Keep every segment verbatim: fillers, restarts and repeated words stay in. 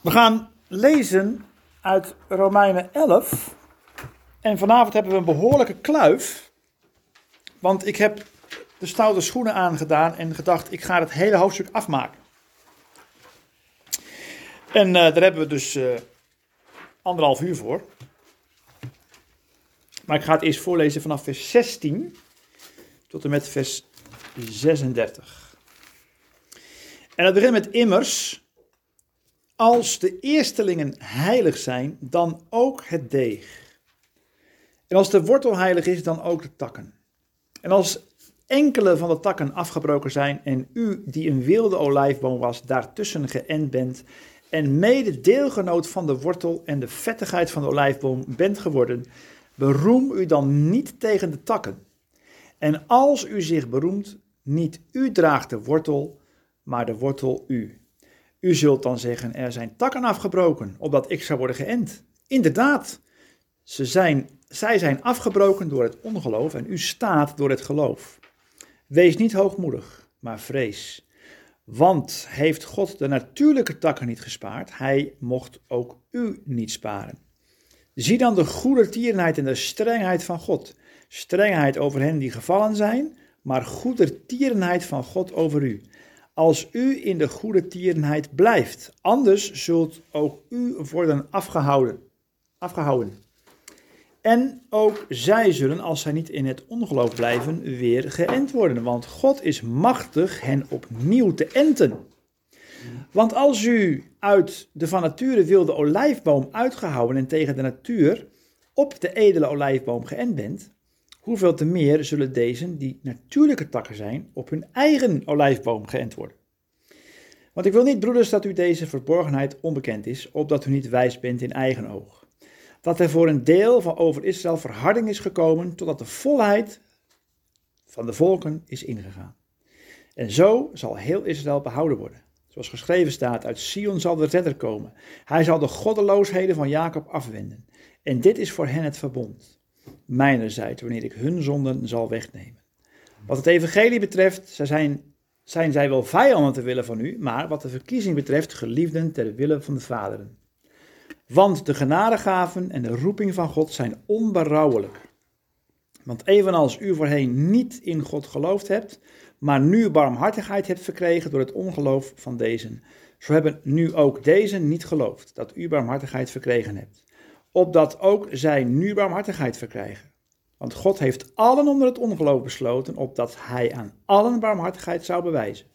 We gaan lezen uit Romeinen elf. En vanavond hebben we een behoorlijke kluif. Want ik heb de stoute schoenen aangedaan en gedacht, ik ga het hele hoofdstuk afmaken. En uh, daar hebben we dus uh, anderhalf uur voor. Maar ik ga het eerst voorlezen vanaf vers zestien tot en met vers zesendertig. En dat begint met immers. Als de eerstelingen heilig zijn, dan ook het deeg. En als de wortel heilig is, dan ook de takken. En als enkele van de takken afgebroken zijn en u, die een wilde olijfboom was, daartussen geënt bent en mede deelgenoot van de wortel en de vettigheid van de olijfboom bent geworden, beroem u dan niet tegen de takken. En als u zich beroemt, niet u draagt de wortel, maar de wortel u. U zult dan zeggen, er zijn takken afgebroken, opdat ik zou worden geënt. Inderdaad, ze zijn, zij zijn afgebroken door het ongeloof en u staat door het geloof. Wees niet hoogmoedig, maar vrees. Want heeft God de natuurlijke takken niet gespaard, hij mocht ook u niet sparen. Zie dan de goedertierenheid en de strengheid van God. Strengheid over hen die gevallen zijn, maar goedertierenheid van God over u. Als u in de goedertierenheid blijft, anders zult ook u worden afgehouden. afgehouden. En ook zij zullen, als zij niet in het ongeloof blijven, weer geënt worden. Want God is machtig hen opnieuw te enten. Want als u uit de van nature wilde olijfboom uitgehouden en tegen de natuur op de edele olijfboom geënt bent, hoeveel te meer zullen deze, die natuurlijke takken zijn, op hun eigen olijfboom geënt worden. Want ik wil niet, broeders, dat u deze verborgenheid onbekend is, opdat u niet wijs bent in eigen oog. Dat er voor een deel van over Israël verharding is gekomen, totdat de volheid van de volken is ingegaan. En zo zal heel Israël behouden worden. Zoals geschreven staat, uit Sion zal de redder komen. Hij zal de goddeloosheden van Jacob afwenden. En dit is voor hen het verbond. Mijnerzijds, wanneer ik hun zonden zal wegnemen. Wat het evangelie betreft, zij zijn, zijn zij wel vijanden ter wille van u, maar wat de verkiezing betreft, geliefden ter wille van de vaderen. Want de genadegaven en de roeping van God zijn onberouwelijk. Want evenals u voorheen niet in God geloofd hebt, maar nu barmhartigheid hebt verkregen door het ongeloof van dezen, zo hebben nu ook dezen niet geloofd dat u barmhartigheid verkregen hebt, opdat ook zij nu barmhartigheid verkrijgen. Want God heeft allen onder het ongeloof besloten, opdat hij aan allen barmhartigheid zou bewijzen.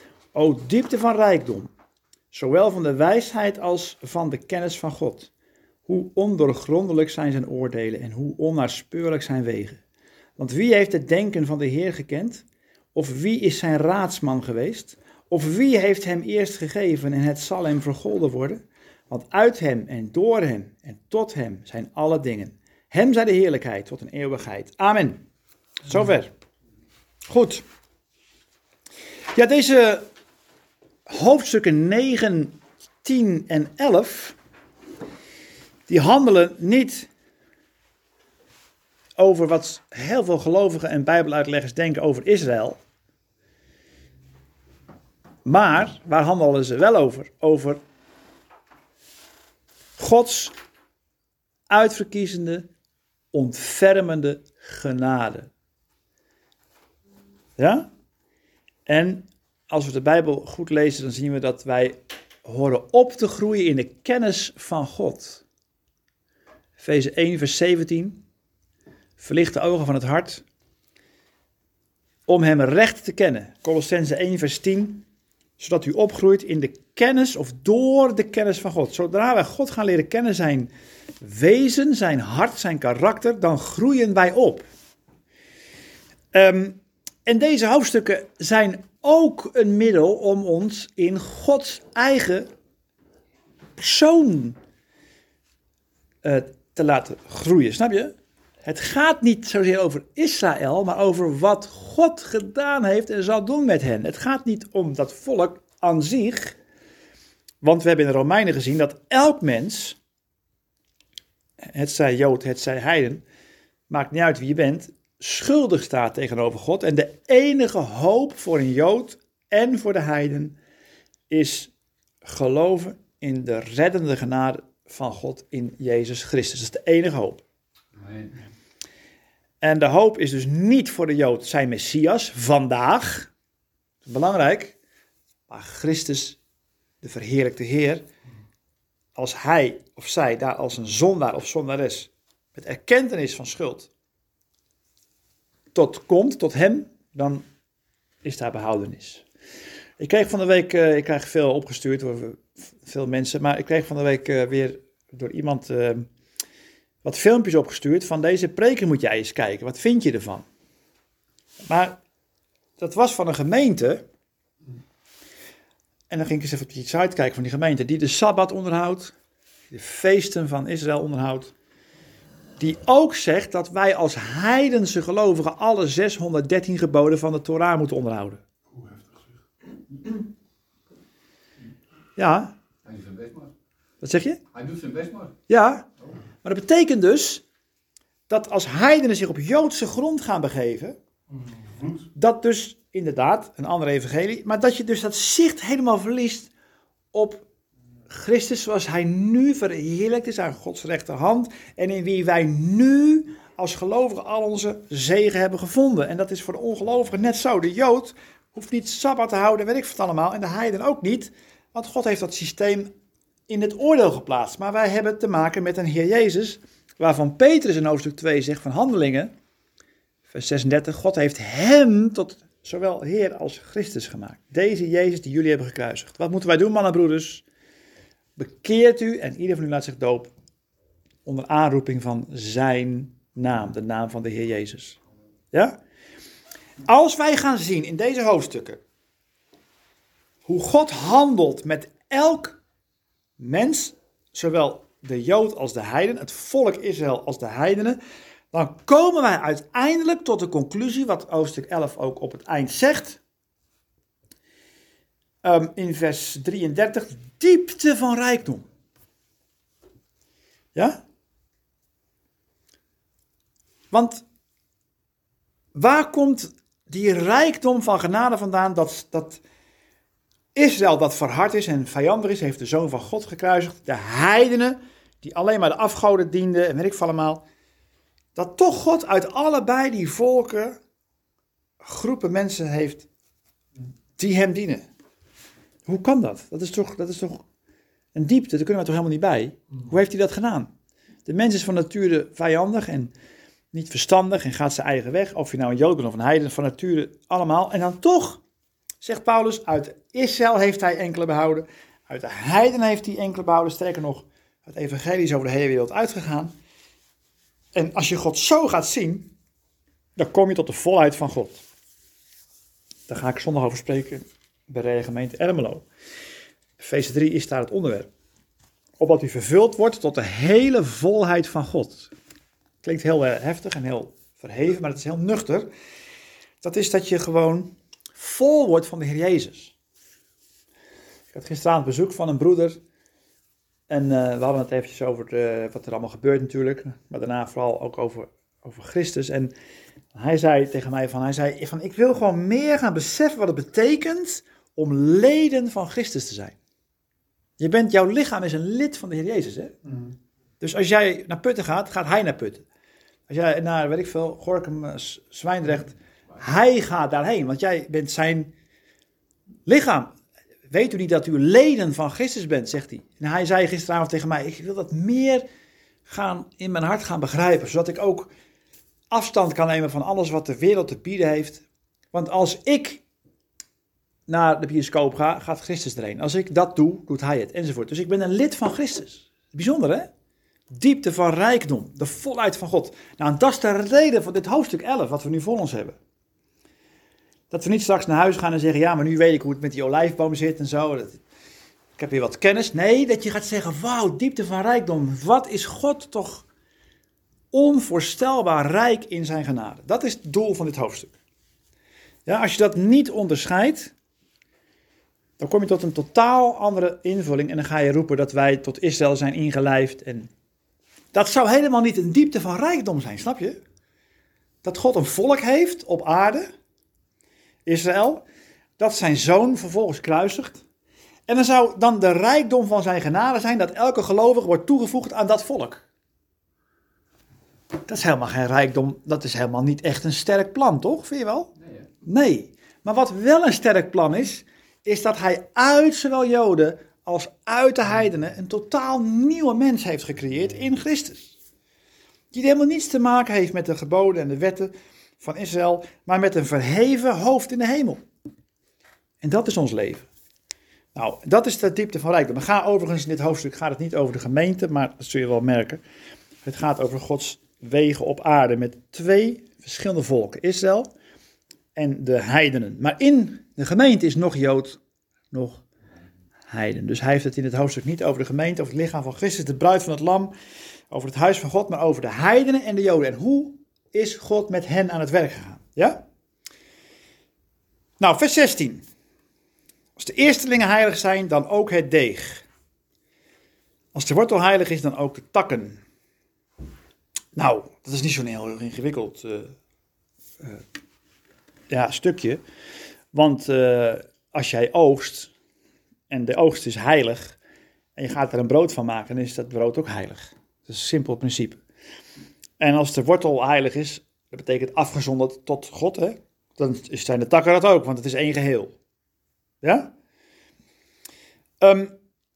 O diepte van rijkdom, zowel van de wijsheid als van de kennis van God. Hoe ondoorgrondelijk zijn zijn oordelen en hoe onnaspeurlijk zijn wegen. Want wie heeft het denken van de Heer gekend? Of wie is zijn raadsman geweest? Of wie heeft hem eerst gegeven en het zal hem vergolden worden? Want uit hem en door hem en tot hem zijn alle dingen. Hem zij de heerlijkheid tot een eeuwigheid. Amen. Zover. Goed. Ja, deze hoofdstukken negen, tien en elf, die handelen niet over wat heel veel gelovigen en bijbeluitleggers denken over Israël. Maar, waar handelen ze wel over? Over Gods uitverkiezende, ontfermende genade. Ja? En als we de Bijbel goed lezen, dan zien we dat wij horen op te groeien in de kennis van God. Efeze één, vers zeventien. Verlicht de ogen van het hart, om hem recht te kennen. Kolossenzen één, vers tien. Zodat u opgroeit in de kennis of door de kennis van God. Zodra wij God gaan leren kennen, zijn wezen, zijn hart, zijn karakter, dan groeien wij op. Um, en deze hoofdstukken zijn ook een middel om ons in Gods eigen persoon uh, te laten groeien. Snap je? Het gaat niet zozeer over Israël, maar over wat God gedaan heeft en zal doen met hen. Het gaat niet om dat volk aan zich, want we hebben in de Romeinen gezien dat elk mens, het zij Jood, het zij heiden, maakt niet uit wie je bent, schuldig staat tegenover God. En de enige hoop voor een Jood en voor de heiden is geloven in de reddende genade van God in Jezus Christus. Dat is de enige hoop. Nee. En de hoop is dus niet voor de Jood zijn Messias vandaag. Dat is belangrijk. Maar Christus, de verheerlijkte Heer, als hij of zij daar als een zondaar of zondares met erkentenis van schuld tot komt, tot hem, dan is daar behoudenis. Ik kreeg van de week, uh, ik krijg veel opgestuurd door veel mensen, maar ik kreeg van de week uh, weer door iemand uh, wat filmpjes opgestuurd van deze preken moet jij eens kijken. Wat vind je ervan? Maar dat was van een gemeente. En dan ging ik eens even op die site kijken van die gemeente die de Sabbat onderhoudt, de feesten van Israël onderhoudt. Die ook zegt dat wij als heidense gelovigen alle zeshonderddertien geboden van de Torah moeten onderhouden. Hoe heftig zeg. Ja. Hij doet zijn best maar. Wat zeg je? Hij doet zijn best maar. Ja. Maar dat betekent dus dat als heidenen zich op Joodse grond gaan begeven, dat dus inderdaad een andere evangelie, maar dat je dus dat zicht helemaal verliest op Christus zoals hij nu verheerlijkt is aan Gods rechterhand en in wie wij nu als gelovigen al onze zegen hebben gevonden. En dat is voor de ongelovigen net zo. De Jood hoeft niet Sabbat te houden, weet ik wat allemaal, en de heiden ook niet, want God heeft dat systeem in het oordeel geplaatst. Maar wij hebben te maken met een Heer Jezus, waarvan Petrus in hoofdstuk twee zegt van Handelingen, vers zesendertig, God heeft hem tot zowel Heer als Christus gemaakt. Deze Jezus die jullie hebben gekruisigd. Wat moeten wij doen, mannen en broeders? Bekeert u en ieder van u laat zich doop onder aanroeping van zijn naam, de naam van de Heer Jezus. Ja? Als wij gaan zien in deze hoofdstukken hoe God handelt met elk mens, zowel de Jood als de heiden, het volk Israël als de heidenen, dan komen wij uiteindelijk tot de conclusie, wat hoofdstuk elf ook op het eind zegt, um, in vers drieëndertig, diepte van rijkdom. Ja? Want waar komt die rijkdom van genade vandaan, dat, dat Israël dat verhard is en vijandig is, heeft de Zoon van God gekruisigd, de heidenen, die alleen maar de afgoden dienden en weet ik veel allemaal, dat toch God uit allebei die volken groepen mensen heeft die hem dienen. Hoe kan dat? Dat is toch, dat is toch een diepte, daar kunnen we toch helemaal niet bij. Hoe heeft hij dat gedaan? De mens is van nature vijandig en niet verstandig en gaat zijn eigen weg. Of je nou een Jood bent of een heiden, van nature allemaal. En dan toch, zegt Paulus, uit Israël heeft hij enkele behouden. Uit de heiden heeft hij enkele behouden. Sterker nog, het evangelie is over de hele wereld uitgegaan. En als je God zo gaat zien, dan kom je tot de volheid van God. Daar ga ik zondag over spreken bij de gemeente Ermelo. Feest drie is daar het onderwerp. Opdat u vervuld wordt tot de hele volheid van God. Klinkt heel heftig en heel verheven, maar het is heel nuchter. Dat is dat je gewoon vol wordt van de Heer Jezus. Ik had gisteravond bezoek van een broeder. En uh, we hadden het eventjes over de, wat er allemaal gebeurt natuurlijk. Maar daarna vooral ook over, over Christus. En hij zei tegen mij van, hij zei van, ik wil gewoon meer gaan beseffen wat het betekent om leden van Christus te zijn. Je bent, jouw lichaam is een lid van de Heer Jezus, hè? Mm. Dus als jij naar Putten gaat, gaat hij naar Putten. Als jij naar, weet ik veel, Gorinchem, Zwijndrecht, hij gaat daarheen, want jij bent zijn lichaam. Weet u niet dat u leden van Christus bent, zegt hij. En hij zei gisteravond tegen mij, ik wil dat meer gaan in mijn hart gaan begrijpen, zodat ik ook afstand kan nemen van alles wat de wereld te bieden heeft. Want als ik naar de bioscoop ga, gaat Christus erheen. Als ik dat doe, doet hij het, enzovoort. Dus ik ben een lid van Christus. Bijzonder, hè? Diepte van rijkdom, de volheid van God. Nou, en dat is de reden van dit hoofdstuk elf, wat we nu voor ons hebben. Dat we niet straks naar huis gaan en zeggen, ja, maar nu weet ik hoe het met die olijfboom zit en zo. Dat, ik heb weer wat kennis. Nee, dat je gaat zeggen, wauw, diepte van rijkdom. Wat is God toch onvoorstelbaar rijk in zijn genade. Dat is het doel van dit hoofdstuk. Ja, als je dat niet onderscheidt, dan kom je tot een totaal andere invulling en dan ga je roepen dat wij tot Israël zijn ingelijfd. En dat zou helemaal niet een diepte van rijkdom zijn, snap je? Dat God een volk heeft op aarde, Israël, dat zijn zoon vervolgens kruisigt. En dan zou dan de rijkdom van zijn genade zijn dat elke gelovige wordt toegevoegd aan dat volk. Dat is helemaal geen rijkdom, dat is helemaal niet echt een sterk plan, toch? Vind je wel? Nee, hè? Nee. Maar wat wel een sterk plan is, is dat hij uit zowel Joden als uit de heidenen een totaal nieuwe mens heeft gecreëerd in Christus. Die helemaal niets te maken heeft met de geboden en de wetten van Israël, maar met een verheven hoofd in de hemel. En dat is ons leven. Nou, dat is de diepte van rijkdom. We gaan overigens in dit hoofdstuk gaat het niet over de gemeente, maar dat zul je wel merken. Het gaat over Gods wegen op aarde met twee verschillende volken, Israël en de heidenen. Maar in de gemeente is nog Jood, nog heiden. Dus hij heeft het in het hoofdstuk niet over de gemeente, over het lichaam van Christus, de bruid van het lam, over het huis van God, maar over de heidenen en de Joden. En hoe is God met hen aan het werk gegaan? Ja? Nou, vers zestien. Als de eerstelingen heilig zijn, dan ook het deeg. Als de wortel heilig is, dan ook de takken. Nou, dat is niet zo'n heel ingewikkeld uh, uh, ja, stukje. Want uh, als jij oogst, en de oogst is heilig, en je gaat er een brood van maken, dan is dat brood ook heilig. Dat is een simpel principe. En als de wortel heilig is, dat betekent afgezonderd tot God, hè? Dan zijn de takken dat ook, want het is één geheel. Ja? Um,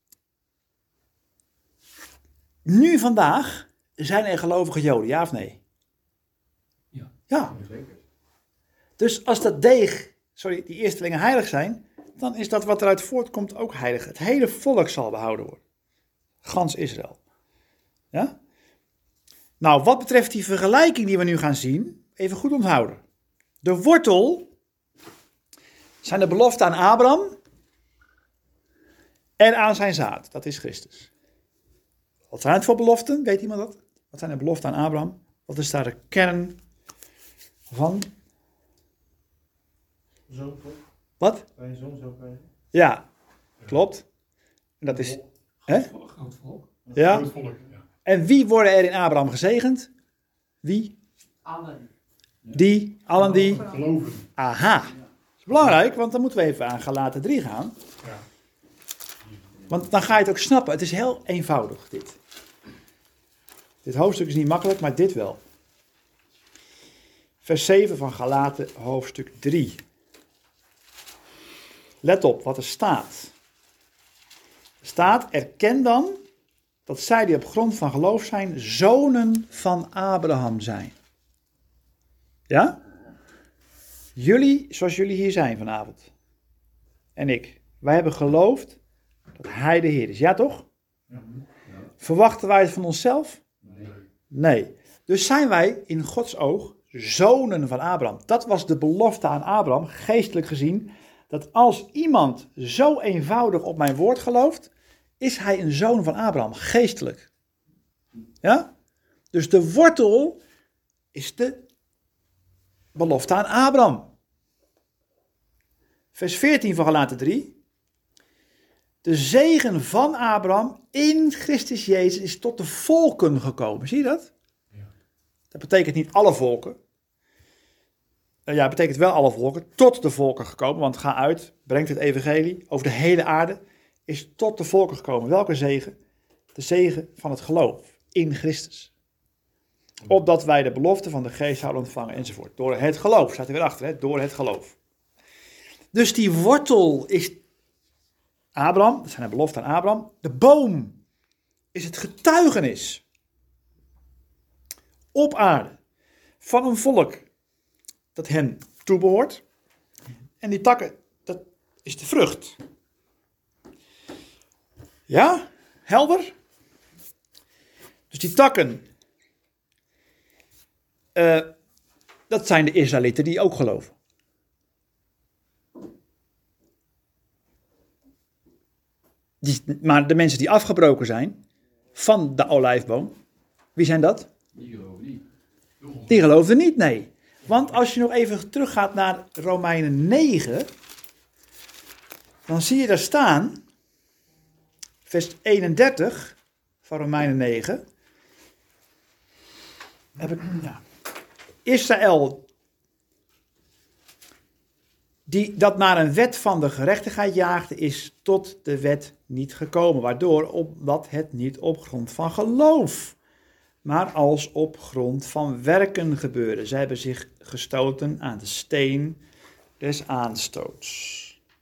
nu vandaag zijn er gelovige Joden, ja of nee? Ja. Ja. Zeker. Dus als dat deeg, sorry, die eerstelingen heilig zijn, dan is dat wat eruit voortkomt ook heilig. Het hele volk zal behouden worden. Gans Israël. Ja? Nou, wat betreft die vergelijking die we nu gaan zien, even goed onthouden. De wortel zijn de beloften aan Abraham en aan zijn zaad. Dat is Christus. Wat zijn het voor beloften? Weet iemand dat? Wat zijn de beloften aan Abraham? Wat is daar de kern van? Zoon toch? Wat? Bij je zoon zou krijgen. Ja, klopt. En dat is... Hè? Groot volk. Ja. Groot volk, ja. En wie worden er in Abraham gezegend? Wie? Allen. Die, allen die. Geloven. Aha. Dat is belangrijk, want dan moeten we even aan Galaten drie gaan. Ja. Want dan ga je het ook snappen. Het is heel eenvoudig, dit. Dit hoofdstuk is niet makkelijk, maar dit wel. Vers zeven van Galaten, hoofdstuk drie. Let op wat er staat. Er staat, erken dan dat zij die op grond van geloof zijn, zonen van Abraham zijn. Ja? Jullie, zoals jullie hier zijn vanavond. En ik. Wij hebben geloofd dat hij de Heer is. Ja toch? Ja. Verwachten wij het van onszelf? Nee. Nee. Dus zijn wij in Gods oog zonen van Abraham. Dat was de belofte aan Abraham, geestelijk gezien. Dat als iemand zo eenvoudig op mijn woord gelooft, is hij een zoon van Abraham, geestelijk. Ja? Dus de wortel is de belofte aan Abraham. Vers veertien van Galaten drie. De zegen van Abraham in Christus Jezus is tot de volken gekomen. Zie je dat? Ja. Dat betekent niet alle volken. Ja, het betekent wel alle volken, tot de volken gekomen. Want ga uit, brengt het evangelie over de hele aarde, is tot de volken gekomen. Welke zegen? De zegen van het geloof in Christus. Opdat wij de belofte van de geest zouden ontvangen enzovoort. Door het geloof, staat er weer achter, hè? Door het geloof. Dus die wortel is Abraham, dat zijn de beloften aan Abraham. De boom is het getuigenis op aarde van een volk dat hen toebehoort. En die takken, dat is de vrucht. Ja, helder? Dus die takken, uh, dat zijn de Israëlieten die ook geloven. Die, maar de mensen die afgebroken zijn van de olijfboom, wie zijn dat? Die geloven niet. Die geloofden niet, nee. Want als je nog even teruggaat naar Romeinen negen, dan zie je daar staan, vers eenendertig van Romeinen negen. Heb ik, ja. Israël die dat naar een wet van de gerechtigheid jaagde, is tot de wet niet gekomen. Waardoor, omdat het niet op grond van geloof, maar als op grond van werken gebeurde. Zij hebben zich gestoten aan de steen des aanstoots.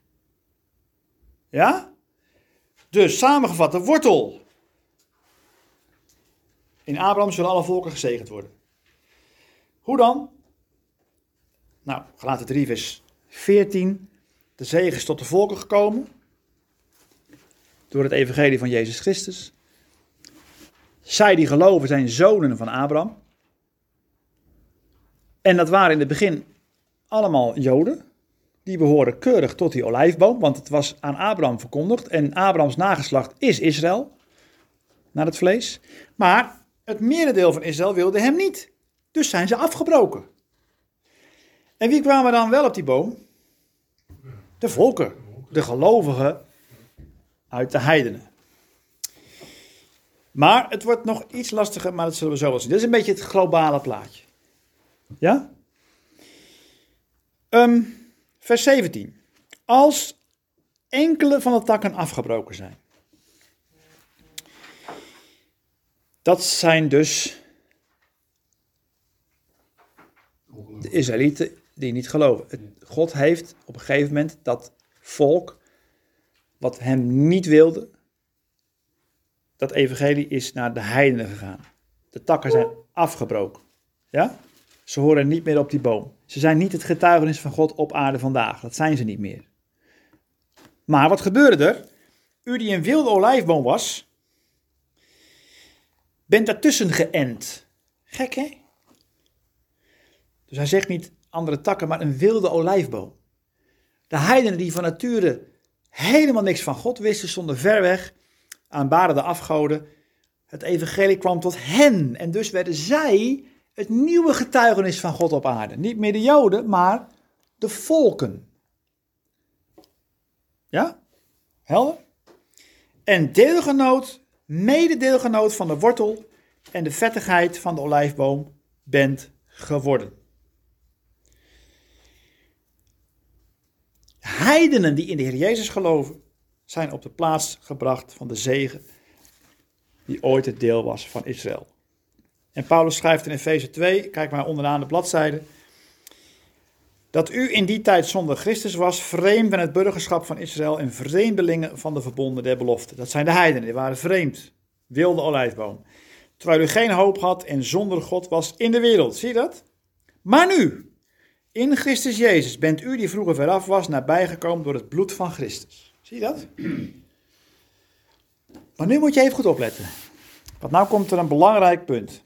Ja? Dus samengevat, de wortel. In Abraham zullen alle volken gezegend worden. Hoe dan? Nou, Galaten drie vers veertien. De zegen is tot de volken gekomen. Door het evangelie van Jezus Christus. Zij die geloven zijn zonen van Abraham. En dat waren in het begin allemaal Joden. Die behoren keurig tot die olijfboom. Want het was aan Abraham verkondigd. En Abrahams nageslacht is Israël. Naar het vlees. Maar het merendeel van Israël wilde hem niet. Dus zijn ze afgebroken. En wie kwamen dan wel op die boom? De volken. De gelovigen uit de heidenen. Maar het wordt nog iets lastiger, maar dat zullen we zo wel zien. Dit is een beetje het globale plaatje. Ja? Um, vers zeventien. Als enkele van de takken afgebroken zijn. Dat zijn dus de Israëlieten die niet geloven. Het, God heeft op een gegeven moment dat volk, wat hem niet wilde, dat evangelie is naar de heidenen gegaan. De takken zijn afgebroken. Ja? Ze horen niet meer op die boom. Ze zijn niet het getuigenis van God op aarde vandaag. Dat zijn ze niet meer. Maar wat gebeurde er? U die een wilde olijfboom was, bent daartussen geënt. Gek, hè? Dus hij zegt niet andere takken, maar een wilde olijfboom. De heidenen die van nature helemaal niks van God wisten, stonden ver weg, aanbaden de afgoden. Het evangelie kwam tot hen. En dus werden zij het nieuwe getuigenis van God op aarde. Niet meer de Joden, maar de volken. Ja? Helder? En deelgenoot, mededeelgenoot van de wortel en de vettigheid van de olijfboom bent geworden. Heidenen die in de Heer Jezus geloven, zijn op de plaats gebracht van de zegen die ooit het deel was van Israël. En Paulus schrijft in Efeze twee, kijk maar onderaan de bladzijde, dat u in die tijd zonder Christus was, vreemd van het burgerschap van Israël en vreemdelingen van de verbonden der belofte. Dat zijn de heidenen, die waren vreemd, wilde olijfboom. Terwijl u geen hoop had en zonder God was in de wereld, zie je dat? Maar nu, in Christus Jezus, bent u die vroeger veraf was, nabijgekomen door het bloed van Christus. Zie je dat? Maar nu moet je even goed opletten. Want nou komt er een belangrijk punt.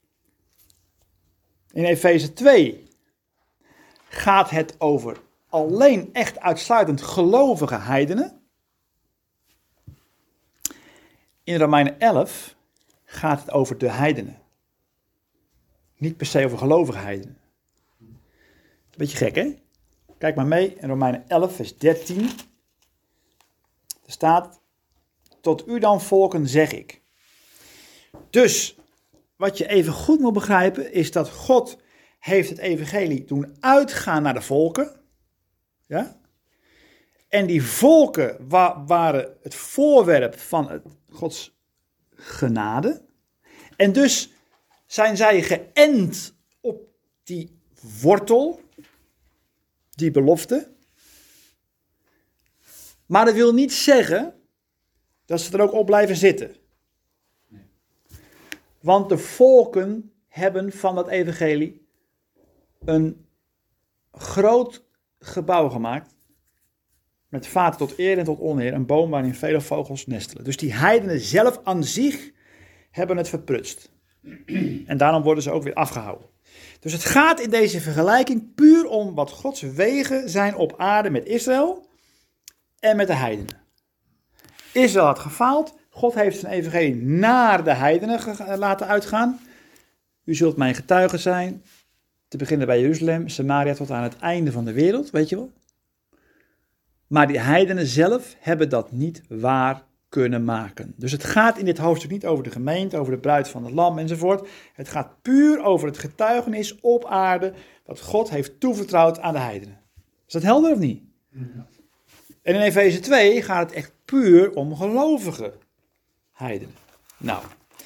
In Efeze twee gaat het over alleen echt uitsluitend gelovige heidenen. In Romeinen elf gaat het over de heidenen. Niet per se over gelovige heidenen. Beetje gek, hè? Kijk maar mee in Romeinen elf, vers dertien. Er staat, tot u dan volken zeg ik. Dus, wat je even goed moet begrijpen, is dat God heeft het evangelie doen uitgaan naar de volken. Ja? En die volken wa- waren het voorwerp van het Gods genade. En dus zijn zij geënt op die wortel, die belofte. Maar dat wil niet zeggen dat ze er ook op blijven zitten. Want de volken hebben van dat evangelie een groot gebouw gemaakt. Met vaten tot eer en tot oneer. Een boom waarin vele vogels nestelen. Dus die heidenen zelf aan zich hebben het verprutst. En daarom worden ze ook weer afgehouden. Dus het gaat in deze vergelijking puur om wat Gods wegen zijn op aarde met Israël en met de heidenen. Israël had gefaald. God heeft zijn evangelie naar de heidenen ge- laten uitgaan. U zult mijn getuigen zijn. Te beginnen bij Jeruzalem, Samaria tot aan het einde van de wereld, weet je wel. Maar die heidenen zelf hebben dat niet waar kunnen maken. Dus het gaat in dit hoofdstuk niet over de gemeente, over de bruid van het lam enzovoort. Het gaat puur over het getuigenis op aarde dat God heeft toevertrouwd aan de heidenen. Is dat helder of niet? Ja. En in Efeze twee gaat het echt puur om gelovige heidenen. Nou.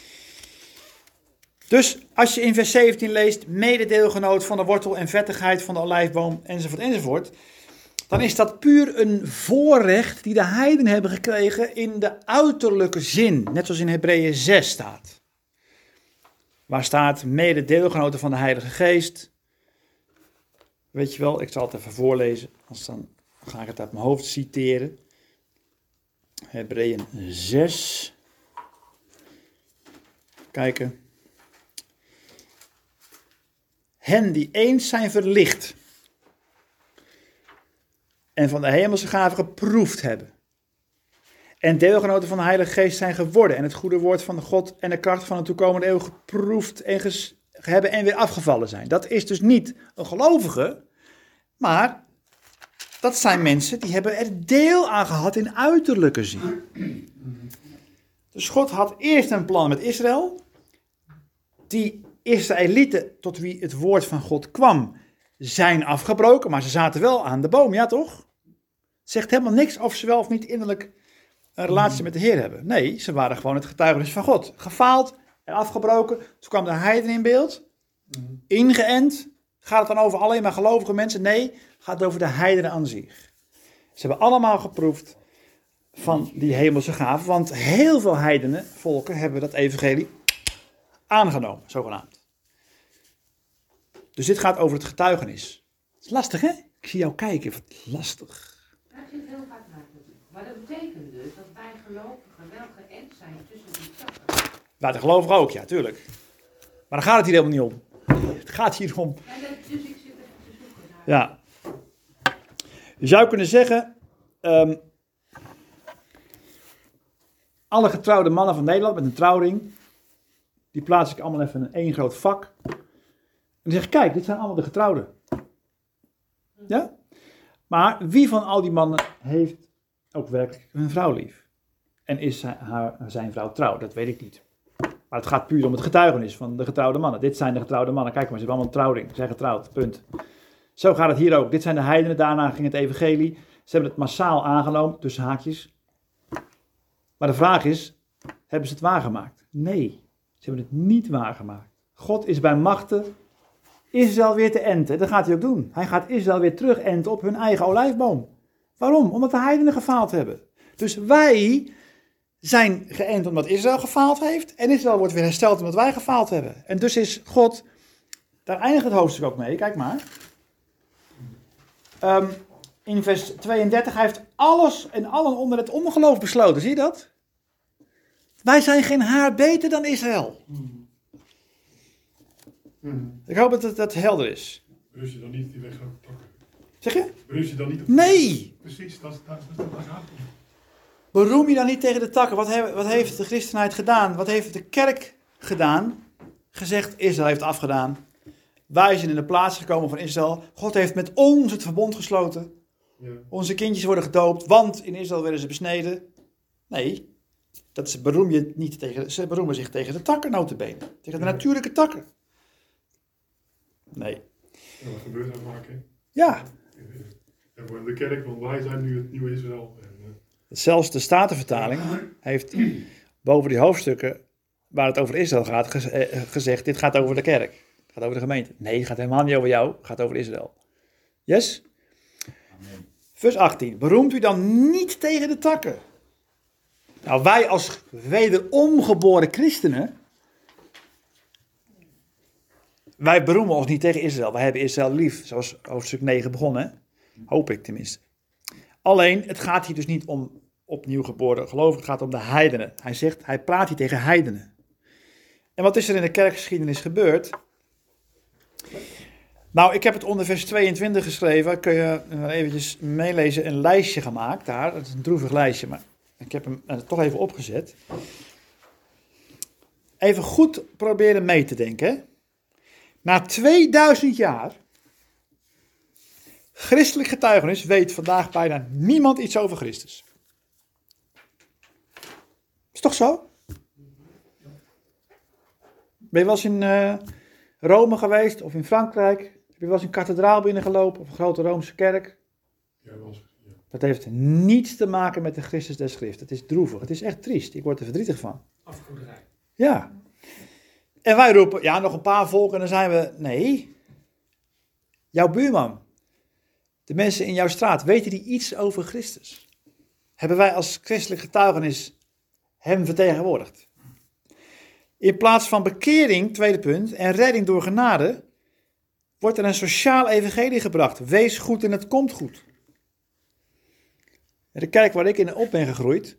Dus als je in vers zeventien leest, mededeelgenoot van de wortel en vettigheid van de olijfboom, enzovoort, enzovoort, dan is dat puur een voorrecht die de heidenen hebben gekregen in de uiterlijke zin. Net zoals in Hebreeën zes staat. Waar staat mededeelgenoten van de Heilige Geest. Weet je wel, ik zal het even voorlezen, anders dan ga ik het uit mijn hoofd citeren. Hebreeën zes. Kijken. Hen die eens zijn verlicht en van de hemelse gaven geproefd hebben en deelgenoten van de Heilige Geest zijn geworden en het goede woord van de God en de kracht van de toekomende eeuw geproefd en ges- hebben en weer afgevallen zijn. Dat is dus niet een gelovige, maar dat zijn mensen die hebben er deel aan gehad in uiterlijke zin. Dus God had eerst een plan met Israël. Die Israëlieten tot wie het woord van God kwam, zijn afgebroken, maar ze zaten wel aan de boom, ja toch? Het zegt helemaal niks of ze wel of niet innerlijk een relatie met de Heer hebben. Nee, ze waren gewoon het getuigenis van God. Gefaald en afgebroken. Toen kwam de heiden in beeld. Ingeënt. Gaat het dan over alleen maar gelovige mensen? Nee, het gaat over de heidenen aan zich. Ze hebben allemaal geproefd van die hemelse gaven, want heel veel heidenen, volken, hebben dat evangelie aangenomen, zogenaamd. Dus dit gaat over het getuigenis. Het is lastig, hè? Ik zie jou kijken. Wat lastig. Dat zit heel vaak uit. Maar dat betekent dus dat wij gelovigen wel geënt zijn tussen die takken. Nou, de gelovigen ook, ja, tuurlijk. Maar daar gaat het hier helemaal niet om. Het gaat hier om. Ja, dat, dus ik zit even te zoeken naar. Ja. Je zou kunnen zeggen, um, alle getrouwde mannen van Nederland met een trouwring, die plaats ik allemaal even in één groot vak. En dan zeg ik, kijk, dit zijn allemaal de getrouwden. Ja? Maar wie van al die mannen heeft ook werkelijk hun vrouw lief? En is zijn, haar, zijn vrouw trouw? Dat weet ik niet. Maar het gaat puur om het getuigenis van de getrouwde mannen. Dit zijn de getrouwde mannen. Kijk maar, ze hebben allemaal een trouwring. Ze zijn getrouwd, punt. Zo gaat het hier ook. Dit zijn de heidenen. Daarna ging het evangelie. Ze hebben het massaal aangenomen, tussen haakjes. Maar de vraag is, hebben ze het waargemaakt? Nee, ze hebben het niet waargemaakt. God is bij machten Israël weer te enten. Dat gaat hij ook doen. Hij gaat Israël weer terug enten op hun eigen olijfboom. Waarom? Omdat de heidenen gefaald hebben. Dus wij zijn geënt omdat Israël gefaald heeft. En Israël wordt weer hersteld omdat wij gefaald hebben. En dus is God, daar eindigt het hoofdstuk ook mee. Kijk maar. Um, in vers tweeëndertig, hij heeft alles en allen onder het ongeloof besloten. Zie je dat? Wij zijn geen haar beter dan Israël. Hmm. Ik hoop dat het dat helder is. Berust je dan niet die weg aan de takken? Zeg je? Berust je dan niet op... Nee! Precies, dat is dat, is- dat, dat gaat het om. Beroem je dan niet tegen de takken. Wat, he, wat heeft de christenheid gedaan? Wat heeft de kerk gedaan? Gezegd, Israël heeft afgedaan. Wij zijn in de plaats gekomen van Israël. God heeft met ons het verbond gesloten. Ja. Onze kindjes worden gedoopt, want in Israël werden ze besneden. Nee, dat ze, beroem je niet tegen, ze beroemen zich tegen de takken, nota bene. Tegen de Ja. natuurlijke takken. Nee. En wat gebeurt er vaak, hè? Ja, En voor de kerk, want wij zijn nu het nieuwe Israël. En, uh, zelfs de Statenvertaling heeft boven die hoofdstukken waar het over Israël gaat, gez- eh, gezegd, dit gaat over de kerk. Het gaat over de gemeente. Nee, het gaat helemaal niet over jou, het gaat over Israël. Yes? Amen. Vers achttien. Beroemt u dan niet tegen de takken? Nou, wij als wederom geboren christenen, wij beroemen ons niet tegen Israël. Wij hebben Israël lief, zoals hoofdstuk negen begonnen. Hè? Hoop ik tenminste. Alleen, het gaat hier dus niet om opnieuw geboren gelovigen, het gaat om de heidenen. Hij zegt, hij praat hier tegen heidenen. En wat is er in de kerkgeschiedenis gebeurd? Nou, ik heb het onder vers tweeëntwintig geschreven. Kun je eventjes meelezen, een lijstje gemaakt daar. Dat is een droevig lijstje, maar ik heb hem uh, toch even opgezet. Even goed proberen mee te denken. Hè? Na tweeduizend jaar christelijk getuigenis weet vandaag bijna niemand iets over Christus. Is toch zo? Ben je wel eens in uh, Rome geweest of in Frankrijk? Heb je wel eens een kathedraal binnengelopen of een grote Roomse kerk? Ja, wel eens, ja. Dat heeft niets te maken met de Christus der Schrift. Het is droevig. Het is echt triest. Ik word er verdrietig van. Afgoederij. Ja. En wij roepen, ja, nog een paar volken en dan zijn we... Nee. Jouw buurman. De mensen in jouw straat, weten die iets over Christus? Hebben wij als christelijk getuigenis hem vertegenwoordigd? In plaats van bekering, tweede punt, en redding door genade, wordt er een sociaal evangelie gebracht. Wees goed en het komt goed. De kerk waar ik in op ben gegroeid,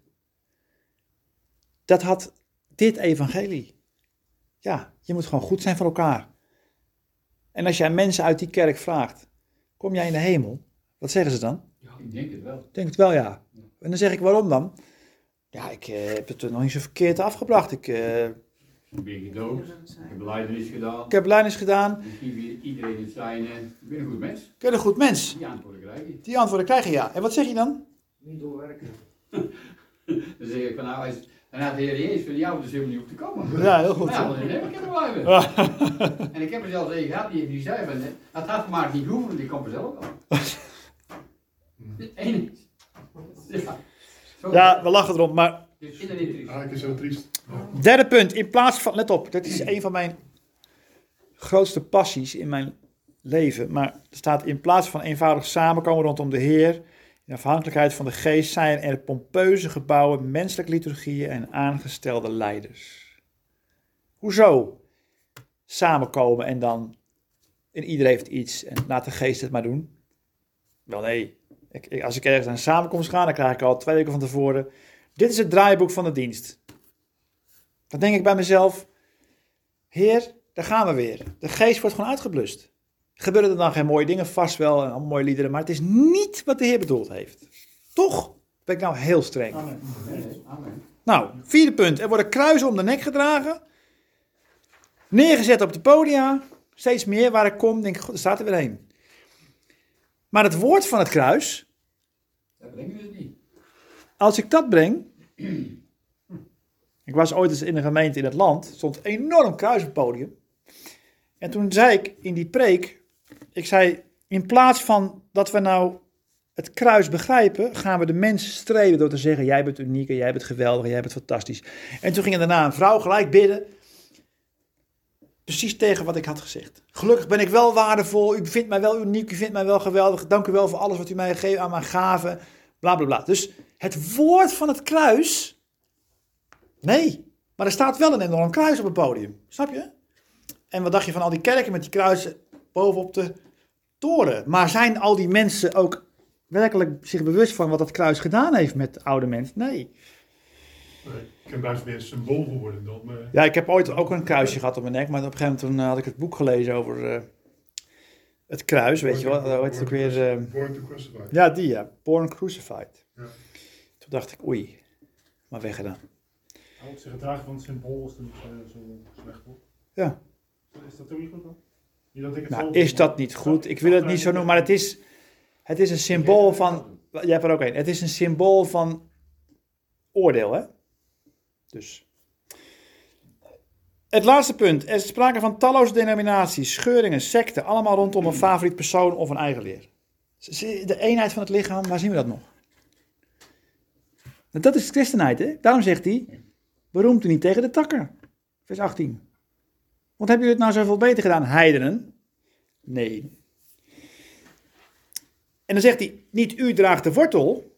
dat had dit evangelie. Ja, je moet gewoon goed zijn voor elkaar. En als jij mensen uit die kerk vraagt, kom jij in de hemel? Wat zeggen ze dan? Ja, ik denk het wel. Ik denk het wel, ja. En dan zeg ik, waarom dan? Ja, ik eh, heb het er nog niet zo verkeerd afgebracht. Ik, eh, Ik ben gedoopt. Ik heb belijdenis gedaan. ik heb belijdenis gedaan. Misschien wil iedereen het zijn. eh, Ik ben een goed mens. Ik ben een goed mens. Die antwoorden krijg je. Die antwoorden krijg je ja. En wat zeg je dan? Niet doorwerken. Dan zeg ik van nou, hij is- dan had de Heer Jezus voor jou dus helemaal niet op te komen. Ja, heel goed. Nou, dan heb ik er blijven. En ik heb er zelfs een gehad die, die zei van, eh, het had maar niet hoeven, die komt er zelf wel. Eén. Ja. Zo. Ja, we lachen erom. Maar Dus iedereen triest. Eigenlijk is zo triest. Ja. derde punt. In plaats van, let op, dit is een van mijn grootste passies in mijn leven. Maar er staat in plaats van eenvoudig samenkomen rondom de Heer, in afhankelijkheid van de geest, zijn er pompeuze gebouwen, menselijke liturgieën en aangestelde leiders. Hoezo? Samenkomen en dan, en iedereen heeft iets en laat de geest het maar doen. Wel nee, ik, ik, als ik ergens aan een samenkomst ga, dan krijg ik al twee weken van tevoren, dit is het draaiboek van de dienst. Dan denk ik bij mezelf, Heer, daar gaan we weer. De geest wordt gewoon uitgeblust. Gebeuren er dan geen mooie dingen? Vast wel, en allemaal mooie liederen, maar het is niet wat de Heer bedoeld heeft. Toch ben ik nou heel streng. Amen. Nee, amen. Nou, vierde punt. Er worden kruisen om de nek gedragen. Neergezet op de podia. Steeds meer waar ik kom, denk ik, god, er staat er weer heen. Maar het woord van het kruis, Dat brengen we het niet. als ik dat breng... Ik was ooit eens in een gemeente in het land. Er stond een enorm kruis op het podium. En toen zei ik in die preek... Ik zei, in plaats van dat we nou het kruis begrijpen... gaan we de mens strelen door te zeggen... Jij bent uniek en jij bent geweldig en jij bent fantastisch. En toen ging er daarna een vrouw gelijk bidden... Precies tegen wat ik had gezegd. Gelukkig ben ik wel waardevol. U vindt mij wel uniek. U vindt mij wel geweldig. Dank u wel voor alles wat u mij geeft aan mijn gaven. Bla bla bla. Dus het woord van het kruis... Nee, maar er staat wel een enorm kruis op het podium. Snap je? En wat dacht je van al die kerken met die kruisen bovenop de toren? Maar zijn al die mensen ook werkelijk zich bewust van wat dat kruis gedaan heeft met de oude mens? Nee. Nee, ik heb juist meer een symbool geworden dan... eh, Ja, ik heb ooit ook een kruisje gehad op mijn nek, maar op een gegeven moment toen, uh, had ik het boek gelezen over uh, het kruis, weet je wel. Hoe heet het ook weer? Uh, Born to Crucify. ja, die ja. Born Crucified. Ja. Toen dacht ik, oei, maar weggedaan. Nou, op zich het dragen van het symbool is er niet zo, zo slecht op. Ja. Is dat ook niet goed dan? Niet dat ik het Nou, zo- is dat niet goed? Ik wil het niet zo noemen, maar het is, het is een symbool van... Jij hebt er ook een. Het is een symbool van oordeel, hè? Dus. Het laatste punt. Er is sprake van talloze denominaties, scheuringen, secten, allemaal rondom een favoriet persoon of een eigen leer. De eenheid van het lichaam, waar zien we dat nog? Dat is christenheid, hè? Daarom zegt hij, beroemt u niet tegen de takken. Vers achttien. Want hebben jullie het nou zoveel beter gedaan, heidenen? Nee. En dan zegt hij, niet u draagt de wortel,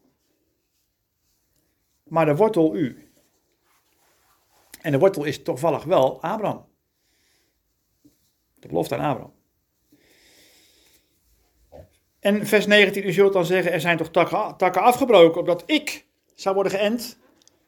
maar de wortel u. En de wortel is toevallig wel Abraham. De belofte aan Abraham. En vers negentien, u zult dan zeggen, er zijn toch takken, takken afgebroken, opdat ik zou worden geënt.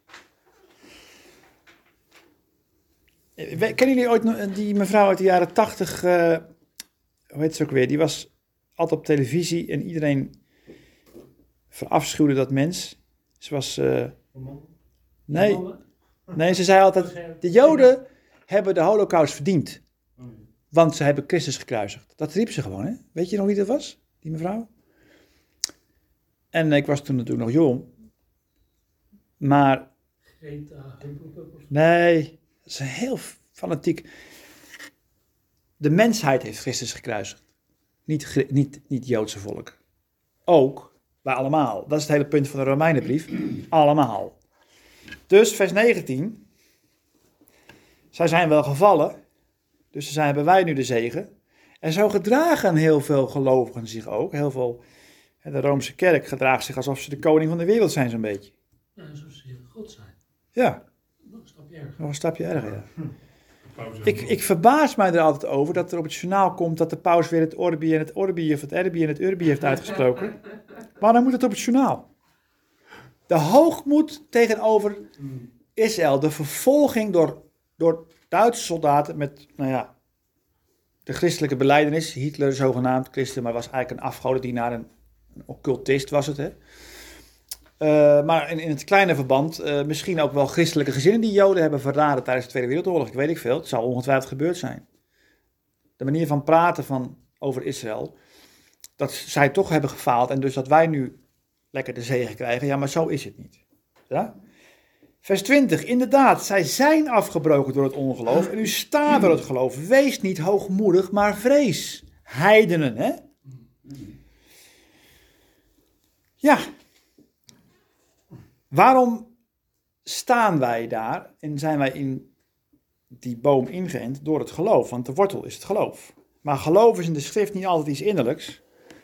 Kennen jullie ooit die mevrouw uit de jaren tachtig, uh, hoe heet ze ook weer, die was altijd op televisie en iedereen verafschuwde dat mens. Ze was, uh, nee, nee, ze zei altijd, de Joden hebben de Holocaust verdiend, want ze hebben Christus gekruisigd. Dat riep ze gewoon, hè? Weet je nog wie dat was, die mevrouw? En ik was toen natuurlijk nog jong, maar, nee, dat is heel fanatiek. De mensheid heeft Christus gekruisigd. Niet, niet, niet Joodse volk. Ook, Bij allemaal. Dat is het hele punt van de Romeinenbrief. Allemaal. Dus vers negentien. Zij zijn wel gevallen. Dus dan hebben wij nu de zegen. En zo gedragen heel veel gelovigen zich ook. Heel veel, de Roomse kerk gedraagt zich alsof ze de koning van de wereld zijn zo'n beetje. Ja, alsof ze God zijn. Ja. Nog een stapje erger. Nog een stapje erger, ja. Pauze. Ik, ik verbaas mij er altijd over dat er op het journaal komt dat de paus weer het Orbi en het Orbi of het Erbi en het Urbi heeft uitgesproken. Maar dan moet het op het journaal. De hoogmoed tegenover Israël, de vervolging door, door Duitse soldaten met, nou ja, de christelijke belijdenis. Hitler zogenaamd christen, maar was eigenlijk een afgodendienaar, een, een occultist was het, hè. Uh, maar in, in het kleine verband, uh, misschien ook wel christelijke gezinnen die Joden hebben verraden tijdens de Tweede Wereldoorlog. Ik weet niet veel, het zou ongetwijfeld gebeurd zijn. De manier van praten van, over Israël, dat zij toch hebben gefaald en dus dat wij nu lekker de zegen krijgen. Ja, maar zo is het niet. Ja? Vers twintig, inderdaad, zij zijn afgebroken door het ongeloof en u staat door het geloof. Wees niet hoogmoedig, maar vrees. Heidenen, hè? Ja. Waarom staan wij daar en zijn wij in die boom ingeënt? Door het geloof, want de wortel is het geloof. Maar geloof is in de schrift niet altijd iets innerlijks.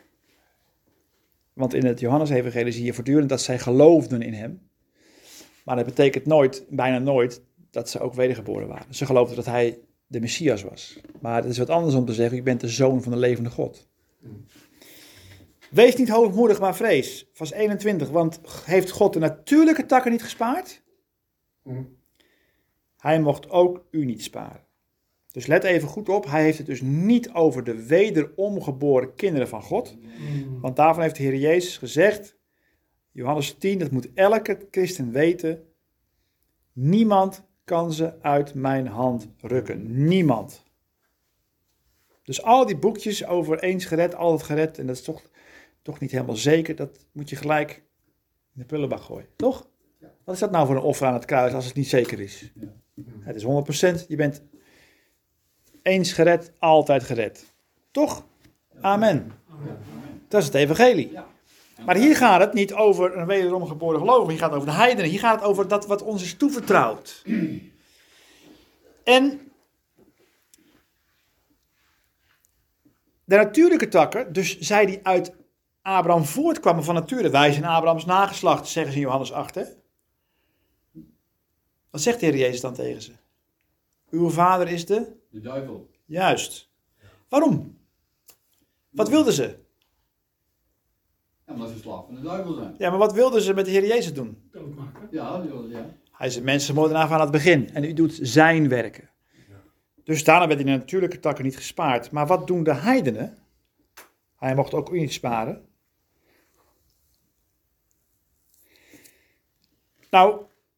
Want in het Johannes-evangelie zie je voortdurend dat zij geloofden in hem. Maar dat betekent nooit, bijna nooit, dat ze ook wedergeboren waren. Ze geloofden dat hij de Messias was. Maar het is wat anders om te zeggen, u bent de zoon van de levende God. Wees niet hoogmoedig, maar vrees. Vers eenentwintig, want heeft God de natuurlijke takken niet gespaard? Hij mocht ook u niet sparen. Dus let even goed op, hij heeft het dus niet over de wederomgeboren kinderen van God. Want daarvan heeft de Heer Jezus gezegd, Johannes tien, dat moet elke christen weten. Niemand kan ze uit mijn hand rukken. Niemand. Dus al die boekjes over eens gered, altijd gered, en dat is toch, toch niet helemaal zeker, dat moet je gelijk in de prullenbak gooien. Toch? Wat is dat nou voor een offer aan het kruis als het niet zeker is? Het is honderd procent, je bent eens gered, altijd gered. Toch? Amen. Dat is het evangelie. Maar hier gaat het niet over een wederom geboren gelovige, hier gaat het over de heidenen, hier gaat het over dat wat ons is toevertrouwd. En de natuurlijke takken, dus zij die uit Abraham voortkwamen van nature, wij zijn Abrahams nageslacht, zeggen ze in Johannes acht. Hè? Wat zegt de Heer Jezus dan tegen ze? Uw vader is de? De duivel. Juist. Waarom? Wat wilden ze? Ja, omdat ze slaaf van de duivel zijn. Ja, maar wat wilden ze met de Heer Jezus doen? Doodmaken. Ja, die wilden, ja. Hij is een mensenmoordenaar van het begin en u doet zijn werken. Dus daarna werden die natuurlijke takken niet gespaard. Maar wat doen de heidenen? Hij mocht ook u niet sparen. Nou,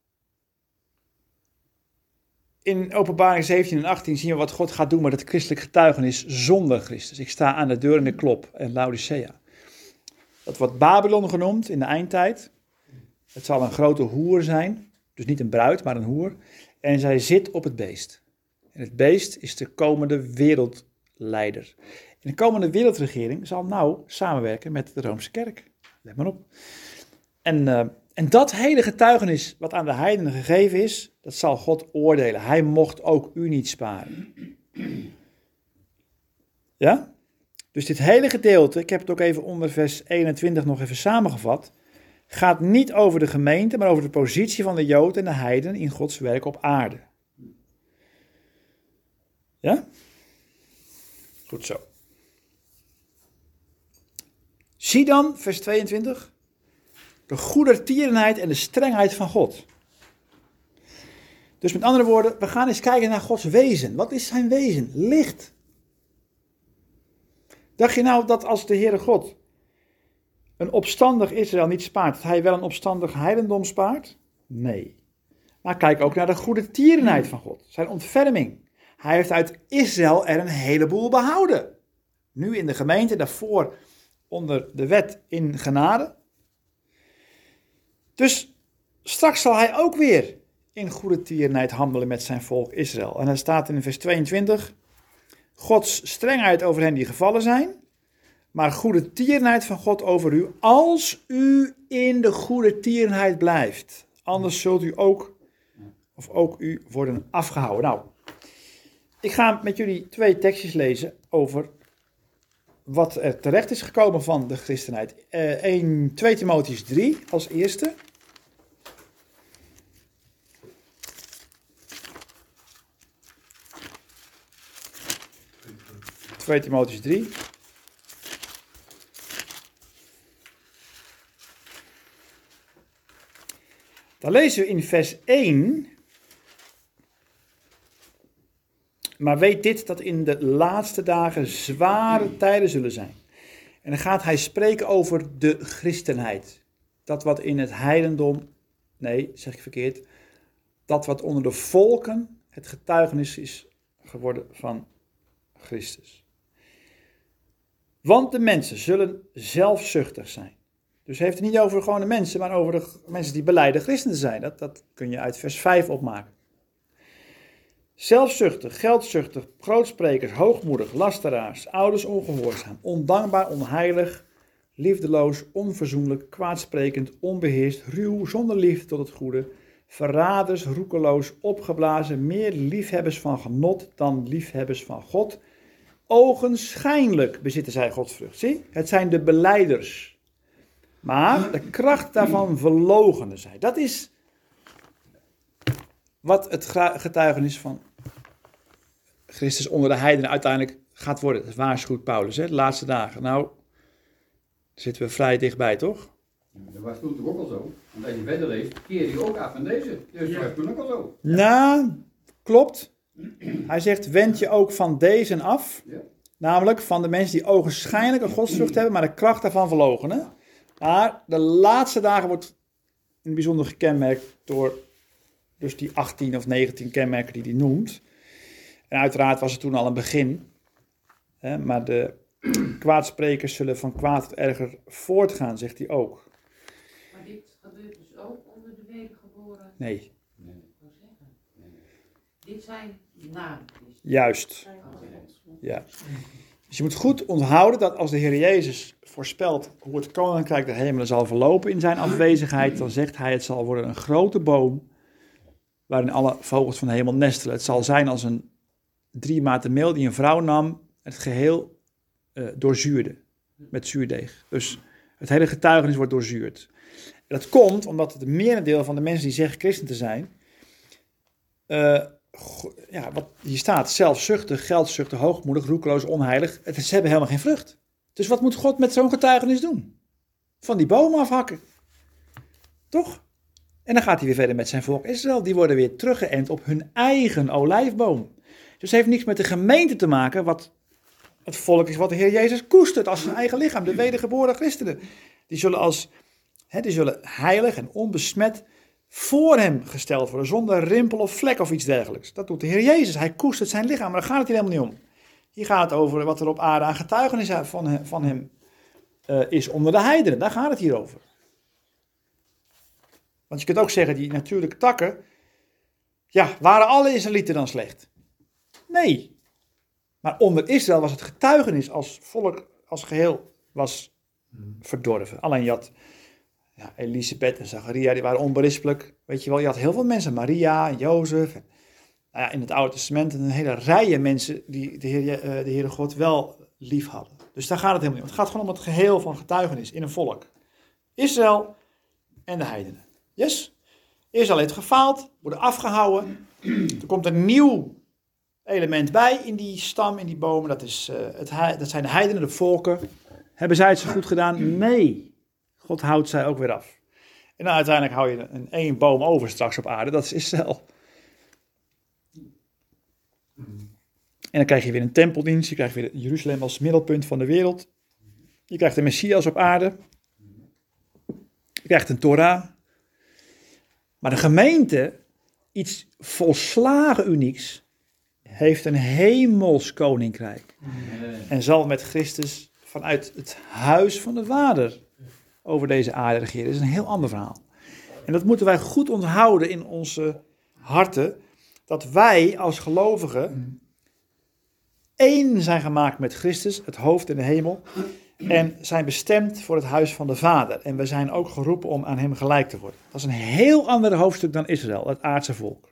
in Openbaring zeventien en achttien zien we wat God gaat doen met het christelijk getuigenis zonder Christus. Ik sta aan de deur en de klop, en Laodicea. Dat wordt Babylon genoemd in de eindtijd. Het zal een grote hoer zijn, dus niet een bruid, maar een hoer. En zij zit op het beest. En het beest is de komende wereldleider. En de komende wereldregering zal nauw samenwerken met de Roomse kerk. Let maar op. En, uh, en dat hele getuigenis wat aan de heidenen gegeven is, dat zal God oordelen. Hij mocht ook u niet sparen. Ja? Dus dit hele gedeelte, ik heb het ook even onder vers eenentwintig nog even samengevat, gaat niet over de gemeente, maar over de positie van de Jood en de heidenen in Gods werk op aarde. Ja? Goed zo. Zie dan, vers tweeëntwintig, de goedertierenheid en de strengheid van God. Dus met andere woorden, we gaan eens kijken naar Gods wezen. Wat is zijn wezen? Licht. Dacht je nou dat als de Heere God een opstandig Israël niet spaart, dat hij wel een opstandig heidendom spaart? Nee. Maar kijk ook naar de goedertierenheid van God, zijn ontferming. Hij heeft uit Israël er een heleboel behouden. Nu in de gemeente, daarvoor onder de wet in genade. Dus straks zal hij ook weer in goedertierenheid handelen met zijn volk Israël. En dan staat in vers tweeëntwintig, Gods strengheid over hen die gevallen zijn, maar goede tierenheid van God over u, als u in de goede tierenheid blijft. Anders zult u ook, of ook u, worden afgehouden. Nou, ik ga met jullie twee tekstjes lezen over wat er terecht is gekomen van de christenheid. Uh, een, twee Timotheüs drie als eerste. twee Timotheüs drie. Dan lezen we in vers één. Maar weet dit, dat in de laatste dagen zware tijden zullen zijn. En dan gaat hij spreken over de christenheid. Dat wat in het heidendom, nee, zeg ik verkeerd. Dat wat onder de volken het getuigenis is geworden van Christus. Want de mensen zullen zelfzuchtig zijn. Dus hij heeft het niet over gewone mensen, maar over de mensen die belijden christen te zijn. Dat, dat kun je uit vers vijf opmaken. Zelfzuchtig, geldzuchtig, grootsprekers, hoogmoedig, lasteraars, ouders ongehoorzaam, ondankbaar, onheilig, liefdeloos, onverzoenlijk, kwaadsprekend, onbeheerst, ruw, zonder liefde tot het goede, verraders, roekeloos, opgeblazen, meer liefhebbers van genot dan liefhebbers van God. Ogenschijnlijk bezitten zij godsvrucht. Zie, het zijn de belijders. Maar de kracht daarvan verloochenen zij. Dat is wat het getuigenis van Christus onder de heidenen uiteindelijk gaat worden. Dat waarschuwt Paulus, hè, de laatste dagen. Nou, daar zitten we vrij dichtbij, toch? Dat was toen toch ook al zo. Want als je verder leest, keer je ook af van deze. Dus dat was toen ook al zo. Nou, klopt. Hij zegt, wend je ook van deze af. Ja. Namelijk van de mensen die ogenschijnlijk een godsvrucht hebben, maar de kracht daarvan verloochenen. Maar de laatste dagen wordt in het bijzonder gekenmerkt door dus die achttien of negentien kenmerken die hij noemt. En uiteraard was het toen al een begin. Hè, maar de kwaadsprekers zullen van kwaad tot erger voortgaan, zegt hij ook. Maar dit gebeurt dus ook onder de wedergeboren. Nee, Ik wil zeggen. Dit zijn na Christus. juist. Ja. Dus je moet goed onthouden dat als de Heer Jezus voorspelt hoe het koninkrijk der hemelen zal verlopen in zijn afwezigheid, dan zegt hij het zal worden een grote boom waarin alle vogels van de hemel nestelen. Het zal zijn als een drie maten meel die een vrouw nam, het geheel uh, doorzuurde met zuurdeeg. Dus het hele getuigenis wordt doorzuurd. En dat komt omdat het merendeel van de mensen die zeggen christen te zijn, uh, ja, wat hier staat, zelfzuchtig, geldzuchtig, hoogmoedig, roekeloos, onheilig. Het, ze hebben helemaal geen vrucht. Dus wat moet God met zo'n getuigenis doen? Van die bomen afhakken. Toch? En dan gaat hij weer verder met zijn volk Israël. Die worden weer teruggeënt op hun eigen olijfboom. Dus het heeft niks met de gemeente te maken, wat het volk is wat de Heer Jezus koestert als zijn eigen lichaam. De wedergeboren christenen. Die zullen, als, hè, die zullen heilig en onbesmet voor hem gesteld worden, zonder rimpel of vlek of iets dergelijks. Dat doet de Heer Jezus. Hij koestert zijn lichaam, maar daar gaat het hier helemaal niet om. Hier gaat het over wat er op aarde aan getuigenis van hem, van hem uh, is onder de heidenen. Daar gaat het hier over. Want je kunt ook zeggen, die natuurlijke takken, ja, waren alle Israëlieten dan slecht? Nee. Maar onder Israël was het getuigenis als volk, als geheel, was verdorven. Alleen je had ja, Elisabeth en Zacharia, die waren onberispelijk. Weet je wel, je had heel veel mensen, Maria en Jozef. En, nou ja, in het Oude Testament een hele rijen mensen die de Heer, uh, de Heere God wel lief hadden. Dus daar gaat het helemaal niet om. Het gaat gewoon om het geheel van getuigenis in een volk. Israël en de heidenen. Yes? Israël heeft gefaald, worden afgehouden. Er komt een nieuw element bij in die stam, in die bomen. Dat, is, uh, het, dat zijn de heidenen, de volken. Hebben zij het zo goed gedaan? Nee. God houdt zij ook weer af. En dan uiteindelijk hou je een één boom over straks op aarde. Dat is Israël. En dan krijg je weer een tempeldienst. Je krijgt weer Jeruzalem als middelpunt van de wereld. Je krijgt de Messias op aarde. Je krijgt een Torah. Maar de gemeente, iets volslagen unieks, heeft een hemels koninkrijk. En zal met Christus vanuit het huis van de Vader over deze aarde regeren. Dat is een heel ander verhaal. En dat moeten wij goed onthouden in onze harten. Dat wij als gelovigen één zijn gemaakt met Christus, het hoofd in de hemel. en zijn bestemd voor het huis van de Vader. En we zijn ook geroepen om aan hem gelijk te worden. Dat is een heel ander hoofdstuk dan Israël, het aardse volk.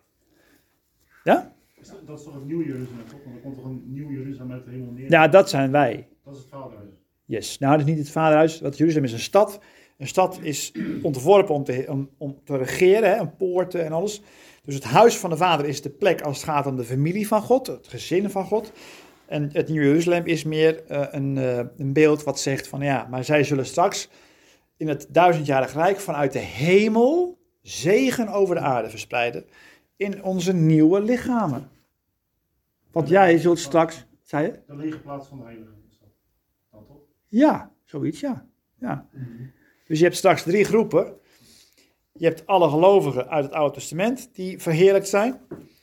Ja? Is dat, dat is toch het nieuwe Jeruzalem, toch? Want er komt toch een nieuw Jeruzalem uit de hemel neer? Ja, dat zijn wij. Dat is het vaderhuis. Yes. Nou, dat is niet het vaderhuis. Want Jeruzalem is een stad. Een stad is ontworpen om te, om, om te regeren, hè, een poorten en alles. Dus het huis van de Vader is de plek als het gaat om de familie van God, het gezin van God. En het Nieuwe Jeruzalem is meer uh, een, uh, een beeld wat zegt van ja, maar zij zullen straks in het duizendjarig rijk vanuit de hemel zegen over de aarde verspreiden in onze nieuwe lichamen. Want jij zult straks, zei je? De lege plaats van de heilige is dat dan toch? Ja, zoiets ja. ja. Dus je hebt straks drie groepen. Je hebt alle gelovigen uit het Oude Testament die verheerlijkt zijn.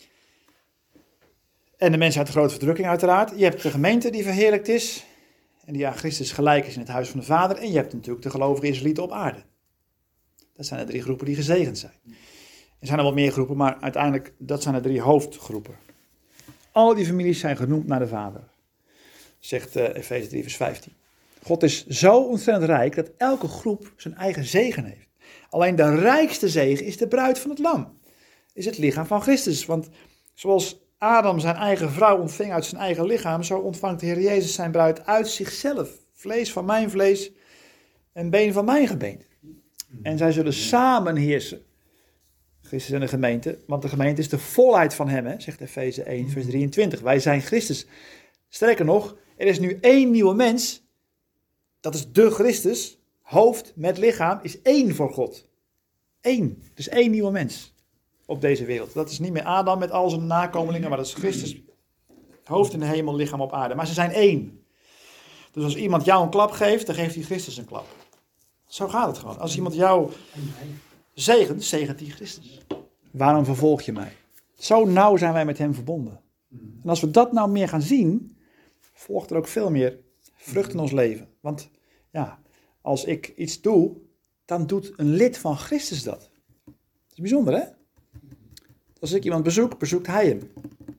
En de mensen uit de grote verdrukking uiteraard. Je hebt de gemeente die verheerlijkt is. En die aan Christus gelijk is in het huis van de Vader. En je hebt natuurlijk de gelovige Israëlieten op aarde. Dat zijn de drie groepen die gezegend zijn. Er zijn er wel meer groepen, maar uiteindelijk dat zijn de drie hoofdgroepen. Al die families zijn genoemd naar de Vader. Zegt uh, Efeze drie vers vijftien. God is zo ontzettend rijk dat elke groep zijn eigen zegen heeft. Alleen de rijkste zegen is de bruid van het lam. Is het lichaam van Christus. Want zoals Adam zijn eigen vrouw ontving uit zijn eigen lichaam, zo ontvangt de Heer Jezus zijn bruid uit zichzelf. Vlees van mijn vlees en been van mijn gebeente. En zij zullen samen heersen. Christus en de gemeente. Want de gemeente is de volheid van hem, hè, zegt Efeze één vers drieëntwintig. Wij zijn Christus. Sterker nog, er is nu één nieuwe mens. Dat is de Christus. Hoofd met lichaam is één voor God. Eén. Dus één nieuwe mens op deze wereld. Dat is niet meer Adam met al zijn nakomelingen, maar dat is Christus. Hoofd in de hemel, lichaam op aarde. Maar ze zijn één. Dus als iemand jou een klap geeft, dan geeft hij Christus een klap. Zo gaat het gewoon. Als iemand jou zegent, zegent hij Christus. Waarom vervolg je mij? Zo nauw zijn wij met hem verbonden. En als we dat nou meer gaan zien, volgt er ook veel meer vrucht in ons leven. Want ja, als ik iets doe, dan doet een lid van Christus dat. Dat is bijzonder, hè? Als ik iemand bezoek, bezoekt hij hem.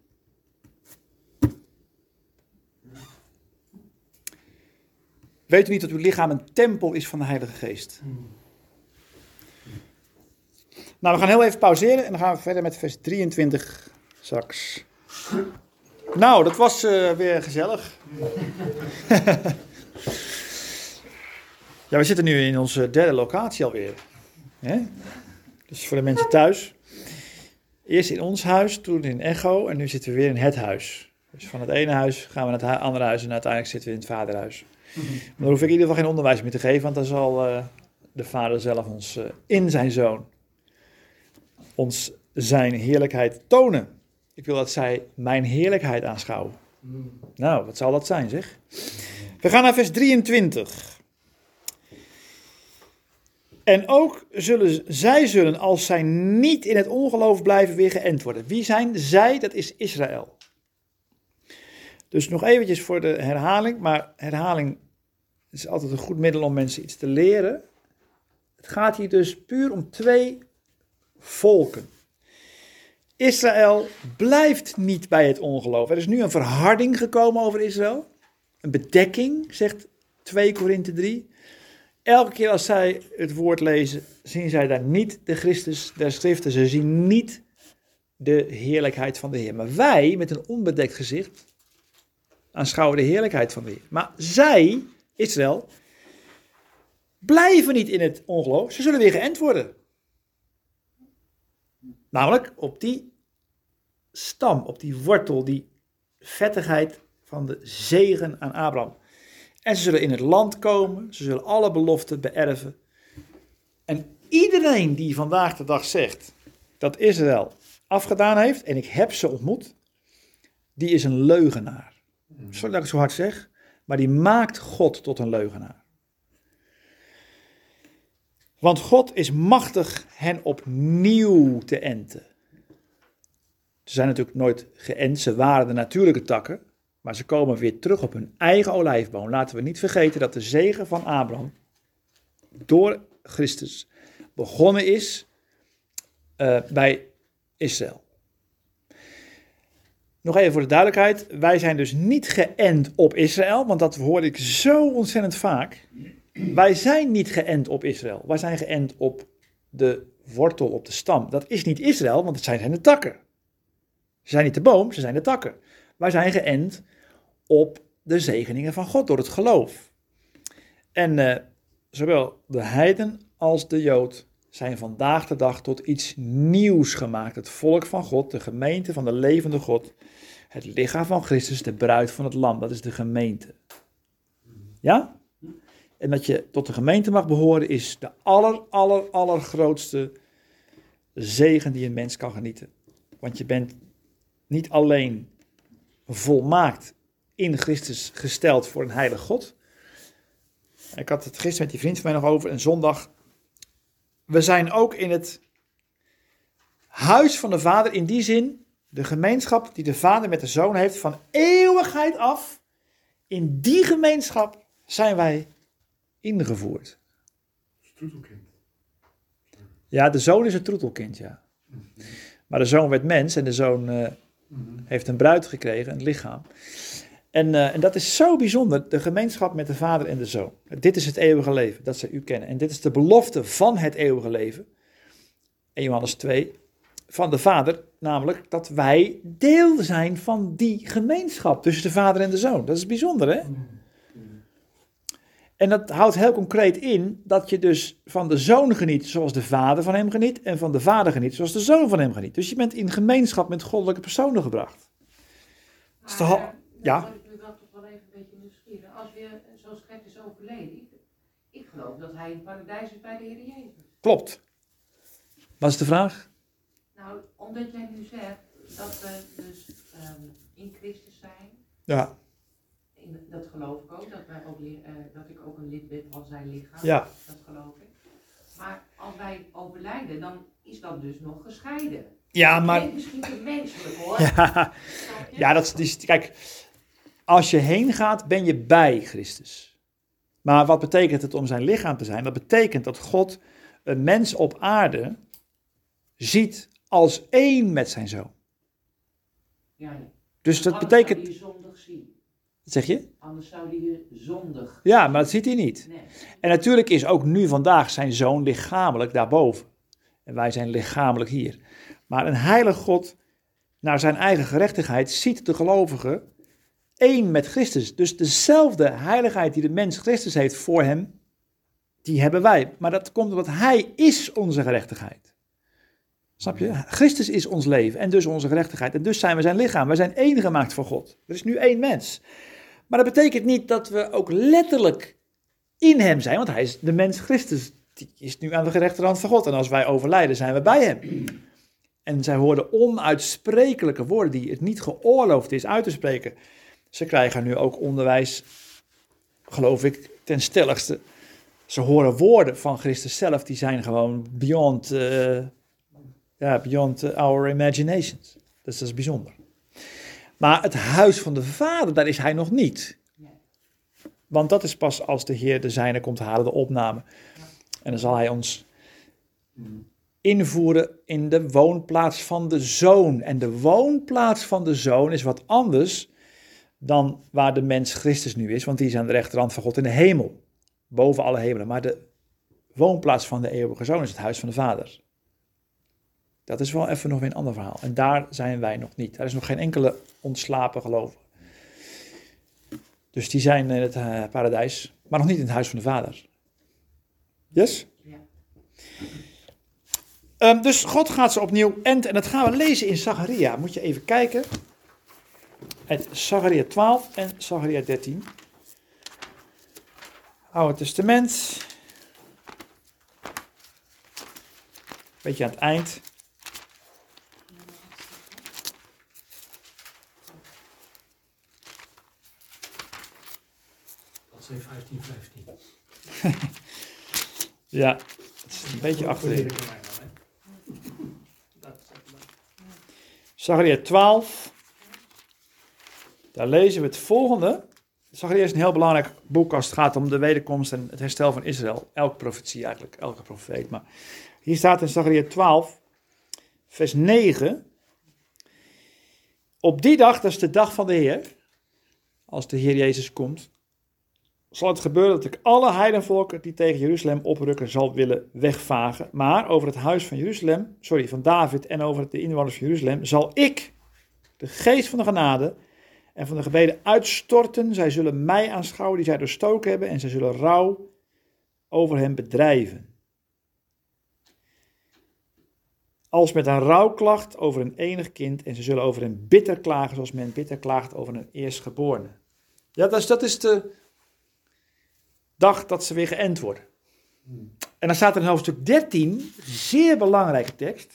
Weet u niet dat uw lichaam een tempel is van de Heilige Geest? Nou, we gaan heel even pauzeren en dan gaan we verder met vers drieëntwintig straks. Nou, dat was uh, weer gezellig. Ja, we zitten nu in onze derde locatie alweer. Hè? Dus voor de mensen thuis. Eerst in ons huis, toen in Echo en nu zitten we weer in het huis. Dus van het ene huis gaan we naar het andere huis en uiteindelijk zitten we in het vaderhuis. Mm-hmm. Maar daar hoef ik in ieder geval geen onderwijs meer te geven, want dan zal uh, de Vader zelf ons uh, in zijn Zoon ons zijn heerlijkheid tonen. Ik wil dat zij mijn heerlijkheid aanschouwen. Mm. Nou, wat zal dat zijn, zeg? We gaan naar vers drieëntwintig. En ook zullen zij zullen, als zij niet in het ongeloof blijven, weer geënt worden. Wie zijn zij? Dat is Israël. Dus nog eventjes voor de herhaling, maar herhaling is altijd een goed middel om mensen iets te leren. Het gaat hier dus puur om twee volken. Israël blijft niet bij het ongeloof. Er is nu een verharding gekomen over Israël. Een bedekking, zegt twee Korinthe drie. Elke keer als zij het woord lezen, zien zij daar niet de Christus der Schriften. Ze zien niet de heerlijkheid van de Heer. Maar wij, met een onbedekt gezicht, aanschouwen de heerlijkheid van de Heer. Maar zij, Israël, blijven niet in het ongeloof. Ze zullen weer geënt worden. Namelijk op die stam, op die wortel, die vettigheid van de zegen aan Abraham. En ze zullen in het land komen, ze zullen alle beloften beërven. En iedereen die vandaag de dag zegt dat Israël afgedaan heeft, en ik heb ze ontmoet, die is een leugenaar. Sorry dat ik het zo hard zeg, maar die maakt God tot een leugenaar. Want God is machtig hen opnieuw te enten. Ze zijn natuurlijk nooit geënt, ze waren de natuurlijke takken, maar ze komen weer terug op hun eigen olijfboom. Laten we niet vergeten dat de zegen van Abraham door Christus begonnen is uh, bij Israël. nog even voor de duidelijkheid. Wij zijn dus niet geënt op Israël, want dat hoor ik zo ontzettend vaak. Wij zijn niet geënt op Israël. Wij zijn geënt op de wortel, op de stam. Dat is niet Israël, want het zijn de takken. Ze zijn niet de boom, ze zijn de takken. Wij zijn geënt op de zegeningen van God door het geloof. En uh, zowel de heiden als de Jood zijn vandaag de dag tot iets nieuws gemaakt. Het volk van God, de gemeente van de levende God. Het lichaam van Christus, de bruid van het lam. Dat is de gemeente. Ja? En dat je tot de gemeente mag behoren is de aller, aller, allergrootste zegen die een mens kan genieten. Want je bent niet alleen volmaakt in Christus gesteld voor een heilig God. Ik had het gisteren met die vriend van mij nog over, een zondag. We zijn ook in het huis van de Vader, in die zin, de gemeenschap die de Vader met de Zoon heeft van eeuwigheid af. In die gemeenschap zijn wij ingevoerd. Troetelkind. Ja, de Zoon is het troetelkind, ja. Maar de Zoon werd mens en de Zoon uh, heeft een bruid gekregen, een lichaam. En, uh, en dat is zo bijzonder, de gemeenschap met de Vader en de Zoon. Dit is het eeuwige leven, dat zij u kennen. En dit is de belofte van het eeuwige leven. In Johannes twee, van de Vader, namelijk dat wij deel zijn van die gemeenschap tussen de Vader en de Zoon. Dat is bijzonder, hè? En dat houdt heel concreet in dat je dus van de Zoon geniet zoals de Vader van hem geniet en van de Vader geniet zoals de Zoon van hem geniet. Dus je bent in gemeenschap met goddelijke personen gebracht. Dat is de ha- Maar, ja. dan word ik nu wel toch wel even een beetje nieuwsgierig. Als weer, zoals Christus is overleden, ik, ik geloof dat hij in het paradijs is bij de Heer Jezus. Klopt. Wat is de vraag? Nou, omdat jij nu zegt dat we dus um, in Christus zijn, Ja. in, dat geloof ik ook, dat, wij ook, uh, dat ik ook een lid ben van zijn lichaam, Ja. dat geloof ik. Maar als wij overlijden, dan is dat dus nog gescheiden. Ja, maar... Ik denk misschien te menselijk hoor. Ja, Snap je? ja dat is... Kijk, als je heen gaat, ben je bij Christus. Maar wat betekent het om zijn lichaam te zijn? Dat betekent dat God een mens op aarde ziet als één met zijn zoon. Ja, ja. Dus dat Anders betekent... zou hij je zondig zien. Wat zeg je? Anders zou hij je zondig. Ja, maar dat ziet hij niet. Nee. En natuurlijk is ook nu vandaag zijn zoon lichamelijk daarboven. En wij zijn lichamelijk hier. Maar een heilig God, naar zijn eigen gerechtigheid, ziet de gelovige één met Christus. Dus dezelfde heiligheid die de mens Christus heeft voor hem, die hebben wij. Maar dat komt omdat hij is onze gerechtigheid. Snap je? Christus is ons leven en dus onze gerechtigheid. En dus zijn we zijn lichaam. Wij zijn één gemaakt voor God. Er is nu één mens. Maar dat betekent niet dat we ook letterlijk in hem zijn. Want hij is de mens Christus. Die is nu aan de rechterhand van God. En als wij overlijden, zijn we bij hem. En zij hoorden onuitsprekelijke woorden die het niet geoorloofd is uit te spreken. Ze krijgen nu ook onderwijs, geloof ik, ten stelligste. Ze horen woorden van Christus zelf, die zijn gewoon beyond, uh, ja, beyond our imaginations. Dus dat is bijzonder. Maar het huis van de Vader, daar is hij nog niet. Want dat is pas als de Heer de zijne komt halen, de opname. En dan zal hij ons invoeren in de woonplaats van de Zoon. En de woonplaats van de Zoon is wat anders dan waar de mens Christus nu is. Want die is aan de rechterhand van God in de hemel. Boven alle hemelen. Maar de woonplaats van de eeuwige Zoon is het huis van de Vader. Dat is wel even nog weer een ander verhaal. En daar zijn wij nog niet. Daar is nog geen enkele ontslapen gelovige. Dus die zijn in het uh, paradijs, maar nog niet in het huis van de Vader. Yes? Ja. Um, dus God gaat ze opnieuw enten. En dat gaan we lezen in Zacharia. Moet je even kijken. Het Zacharia twaalf en Zacharia dertien. Oude Testament. Beetje aan het eind. Dat zijn vijftien vijftien. Ja, het is een beetje achterin. Zacharia twaalf. Daar lezen we het volgende. Zacharia is een heel belangrijk boek als het gaat om de wederkomst en het herstel van Israël. Elke profetie eigenlijk, elke profeet. Maar hier staat in Zacharia twaalf, vers negen. Op die dag, dat is de dag van de Heer, als de Heer Jezus komt, zal het gebeuren dat ik alle heidenvolken die tegen Jeruzalem oprukken zal willen wegvagen. Maar over het huis van Jeruzalem, sorry, van David en over de inwoners van Jeruzalem, zal ik de geest van de genade en van de gebeden uitstorten. Zij zullen mij aanschouwen die zij doorstoken hebben en zij zullen rouw over hem bedrijven. Als met een rouwklacht over een enig kind en ze zullen over hem bitter klagen zoals men bitter klaagt over een eerstgeborene. Ja, dat is, dat is de dag dat ze weer geënt worden. En dan staat er in hoofdstuk dertien, zeer belangrijke tekst.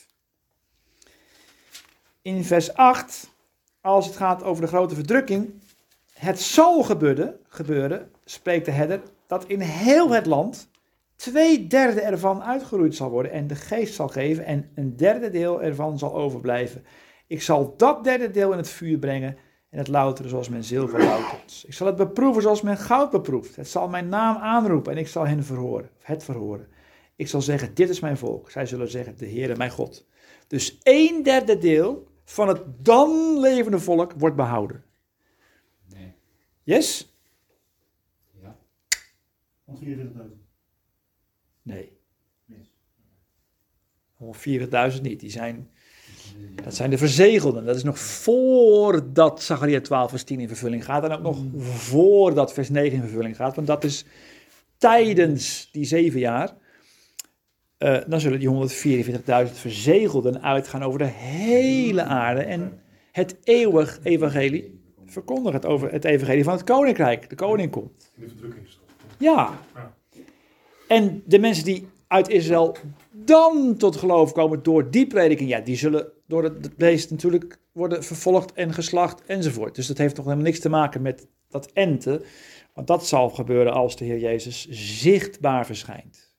In vers acht, als het gaat over de grote verdrukking. Het zal gebeuren, gebeuren, spreekt de herder, dat in heel het land twee derde ervan uitgeroeid zal worden en de geest zal geven en een derde deel ervan zal overblijven. Ik zal dat derde deel in het vuur brengen en het louteren zoals men zilver loutert. Ik zal het beproeven zoals men goud beproeft. Het zal mijn naam aanroepen en ik zal hen verhoren, het verhoren. Ik zal zeggen, dit is mijn volk. Zij zullen zeggen, de Heere mijn God. Dus een derde deel van het dan levende volk wordt behouden. Nee. Yes? Ja. Want vierentwintigduizend. Nee. Mis. honderdviertigduizend niet. Die zijn, dat zijn de verzegelden. Dat is nog voordat Zachariah twaalf vers tien in vervulling gaat. En ook nog voordat vers negen in vervulling gaat. Want dat is tijdens die zeven jaar. Uh, dan zullen die honderdvierenveertigduizend verzegelden uitgaan over de hele aarde. En het eeuwig evangelie verkondigen. Het, over het evangelie van het koninkrijk. De koning komt. In de verdrukkingsstad. Ja. En de mensen die uit Israël dan tot geloof komen door die prediking, ja, die zullen door het beest natuurlijk worden vervolgd en geslacht enzovoort. Dus dat heeft nog helemaal niks te maken met dat enten, want dat zal gebeuren als de Heer Jezus zichtbaar verschijnt.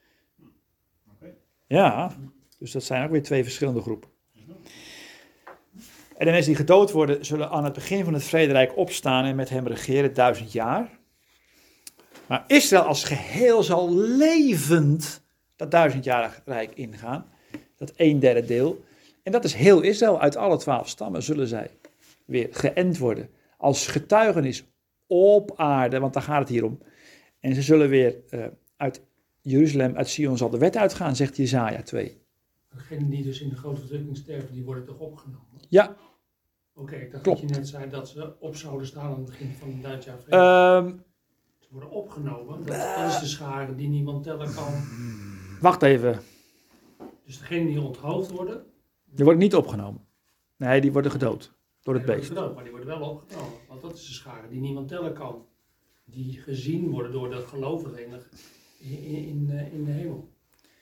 Ja, dus dat zijn ook weer twee verschillende groepen. En de mensen die gedood worden, zullen aan het begin van het vrederijk opstaan en met hem regeren duizend jaar. Maar Israël als geheel zal levend dat duizendjarig rijk ingaan. Dat een derde deel. En dat is heel Israël. Uit alle twaalf stammen zullen zij weer geënt worden. Als getuigenis op aarde, want daar gaat het hier om. En ze zullen weer uh, uit Jeruzalem, uit Sion zal de wet uitgaan, zegt Jesaja twee. Degenen die dus in de grote verdrukking sterven, die worden toch opgenomen? Ja. Oké, okay, ik dacht Klopt. dat je net zei dat ze op zouden staan aan het begin van het duizend jaar vrede. Um, Ze worden opgenomen, dat, dat is de schare die niemand tellen kan. wacht even. Dus degenen die onthoofd worden... Die worden niet opgenomen. Nee, die worden gedood door het die beest. worden gedood, maar die worden wel opgenomen. Want dat is de schare die niemand tellen kan. Die gezien worden door de gelovigen in de, in, in, in de hemel.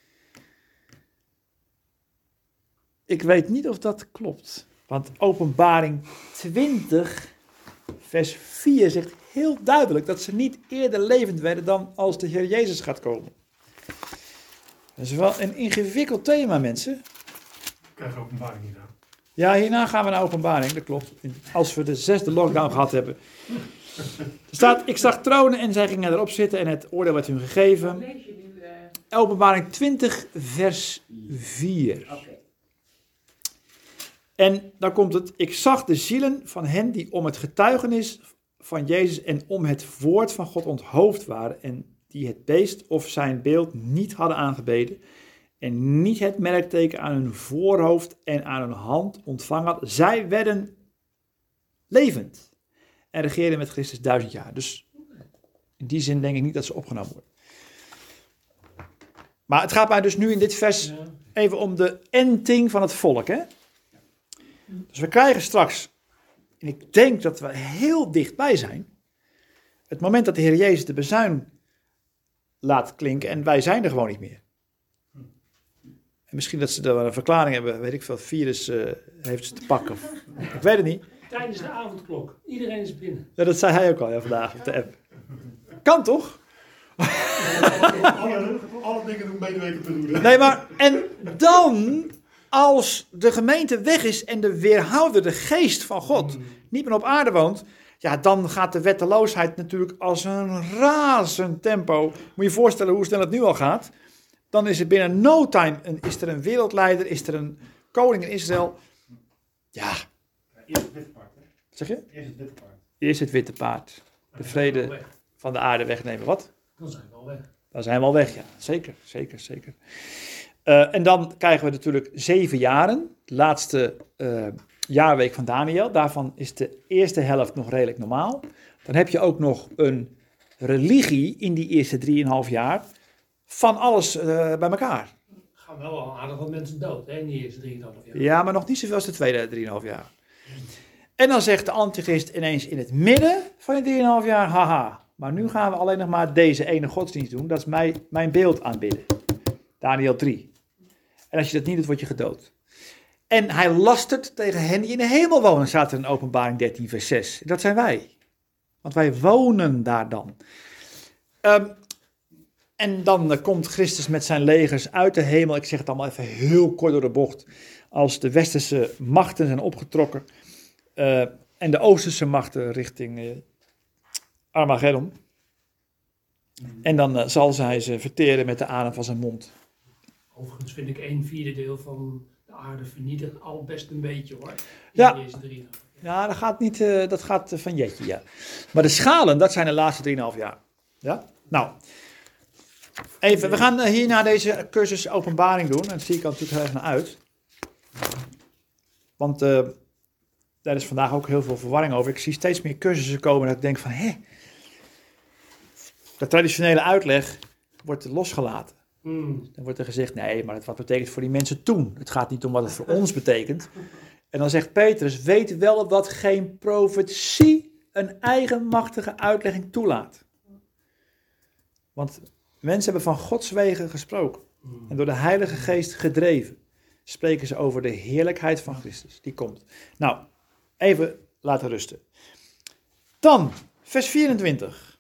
Ik weet niet of dat klopt. Want Openbaring twintig, vers vier zegt heel duidelijk dat ze niet eerder levend werden dan als de Heer Jezus gaat komen. Dat is wel een ingewikkeld thema, mensen. Ik krijg openbaring niet aan. Ja, hierna gaan we naar Openbaring, dat klopt. Als we de zesde lockdown gehad hebben. Er staat, ik zag tronen en zij gingen erop zitten en het oordeel werd hun gegeven. Lees je nu... Uh... Openbaring twintig, vers vier. Oké. Okay. En dan komt het, ik zag de zielen van hen die om het getuigenis van Jezus en om het woord van God onthoofd waren en die het beest of zijn beeld niet hadden aangebeden en niet het merkteken aan hun voorhoofd en aan hun hand ontvangen hadden. Zij werden levend en regeerden met Christus duizend jaar. Dus in die zin denk ik niet dat ze opgenomen worden. Maar het gaat mij dus nu in dit vers even om de enting van het volk, hè? Dus we krijgen straks, en ik denk dat we heel dichtbij zijn, het moment dat de Heer Jezus de bazuin laat klinken en wij zijn er gewoon niet meer. En misschien dat ze er wel een verklaring hebben, weet ik veel, virus uh, heeft ze te pakken. Of, ik weet het niet. Tijdens de avondklok. Iedereen is binnen. Ja, dat zei hij ook al ja, vandaag op de app. Kan toch? alle, alle dingen doen medewerker te doen. Nee, maar en dan... Als de gemeente weg is en de weerhouder, de geest van God, niet meer op aarde woont, ja, dan gaat de wetteloosheid natuurlijk als een razend tempo. Moet je je voorstellen hoe snel het nu al gaat. Dan is er binnen no time, een, is er een wereldleider, is er een koning in Israël. Ja, Eerst het witte paard, hè? Zeg je? Eerst het witte paard. Eerst het witte paard. De vrede Dan zijn we al weg. van de aarde wegnemen. Wat? Dan zijn we al weg. Dan zijn we al weg, ja. Zeker, zeker, zeker. Uh, en dan krijgen we natuurlijk zeven jaren. De laatste uh, jaarweek van Daniel. Daarvan is de eerste helft nog redelijk normaal. Dan heb je ook nog een religie in die eerste drieënhalf jaar. Van alles uh, bij elkaar. Gaan wel al aardig wat mensen dood, hè, in die eerste drieënhalf jaar. Ja, maar nog niet zoveel als de tweede drieënhalf jaar. En dan zegt de antichrist ineens in het midden van die drieënhalf jaar, haha, maar nu gaan we alleen nog maar deze ene godsdienst doen, dat is mijn, mijn beeld aanbidden. Daniel drie. En als je dat niet doet, word je gedood. En hij lastert tegen hen die in de hemel wonen, staat er in Openbaring dertien vers zes. Dat zijn wij. Want wij wonen daar dan. Um, en dan uh, komt Christus met zijn legers uit de hemel. Ik zeg het allemaal even heel kort door de bocht. Als de westerse machten zijn opgetrokken. Uh, en de oosterse machten richting uh, Armageddon. En dan uh, zal hij ze verteren met de adem van zijn mond. Overigens vind ik een vierde deel van de aarde vernietigd al best een beetje, hoor. In Ja. de eerste drieënhalf jaar. Ja, dat gaat, niet, uh, dat gaat uh, van Jetje, ja. Maar de schalen, dat zijn de laatste drieënhalf jaar. Ja? Nou, even, we gaan uh, hier naar deze cursus openbaring doen. En daar zie ik al natuurlijk heel erg naar uit. Want uh, daar is vandaag ook heel veel verwarring over. Ik zie steeds meer cursussen komen dat ik denk van, hé, de traditionele uitleg wordt losgelaten. Hmm. Dan wordt er gezegd, nee, maar wat betekent het voor die mensen toen? Het gaat niet om wat het voor ons betekent. En dan zegt Petrus, weet wel dat geen profetie een eigenmachtige uitlegging toelaat. Want mensen hebben van Gods wegen gesproken. En door de Heilige Geest gedreven. Spreken ze over de heerlijkheid van Christus. Die komt. Nou, even laten rusten. Dan, vers vierentwintig.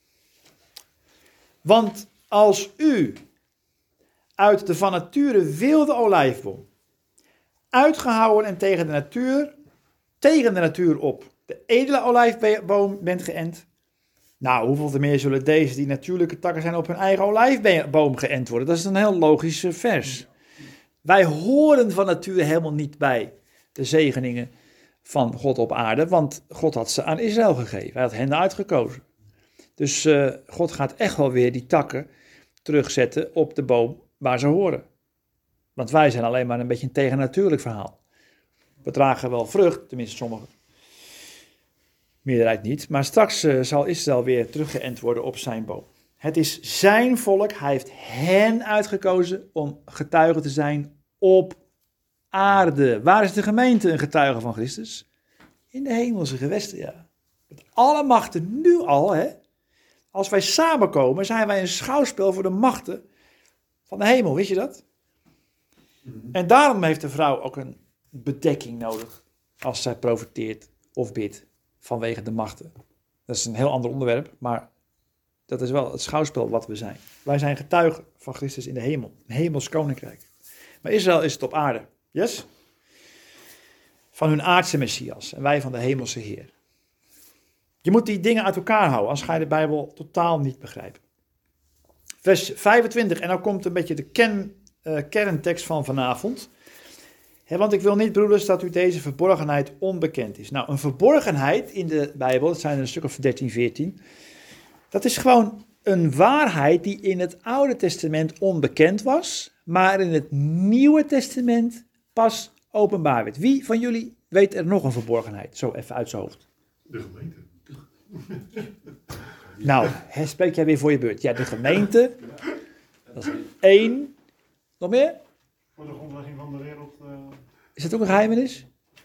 Want als u uit de van nature wilde olijfboom, uitgehouden en tegen de natuur, tegen de natuur op, de edele olijfboom bent geënt. Nou, hoeveel te meer zullen deze die natuurlijke takken zijn op hun eigen olijfboom geënt worden? Dat is een heel logisch vers. Wij horen van nature helemaal niet bij de zegeningen van God op aarde, want God had ze aan Israël gegeven. Hij had hen uitgekozen. Dus uh, God gaat echt wel weer die takken terugzetten op de boom waar ze horen. Want wij zijn alleen maar een beetje een tegennatuurlijk verhaal. We dragen wel vrucht, tenminste sommigen. Meerderheid niet. Maar straks uh, zal Israël weer teruggeënt worden op zijn boom. Het is zijn volk. Hij heeft hen uitgekozen om getuige te zijn op aarde. Waar is de gemeente een getuige van Christus? In de hemelse gewesten, ja. Met alle machten nu al, hè. Als wij samenkomen, zijn wij een schouwspel voor de machten van de hemel. Wist je dat? En daarom heeft de vrouw ook een bedekking nodig als zij profeteert of bidt vanwege de machten. Dat is een heel ander onderwerp, maar dat is wel het schouwspel wat we zijn. Wij zijn getuigen van Christus in de hemel, een hemels koninkrijk. Maar Israël is het op aarde, yes? Van hun aardse Messias en wij van de hemelse Heer. Je moet die dingen uit elkaar houden, anders ga je de Bijbel totaal niet begrijpen. Vers vijfentwintig, en nou komt een beetje de ken, uh, kerntekst van vanavond. He, want ik wil niet, broeders, dat u deze verborgenheid onbekend is. Nou, een verborgenheid in de Bijbel, dat zijn er een stuk of dertien, veertien. Dat is gewoon een waarheid die in het Oude Testament onbekend was, maar in het Nieuwe Testament pas openbaar werd. Wie van jullie weet er nog een verborgenheid? Zo even uit zijn hoofd. De gemeente. Nou, he, spreek jij weer voor je beurt. Ja, de gemeente. Dat is één. Nog meer? Voor de grondlegging van de wereld. Uh, Is dat ook een geheimenis?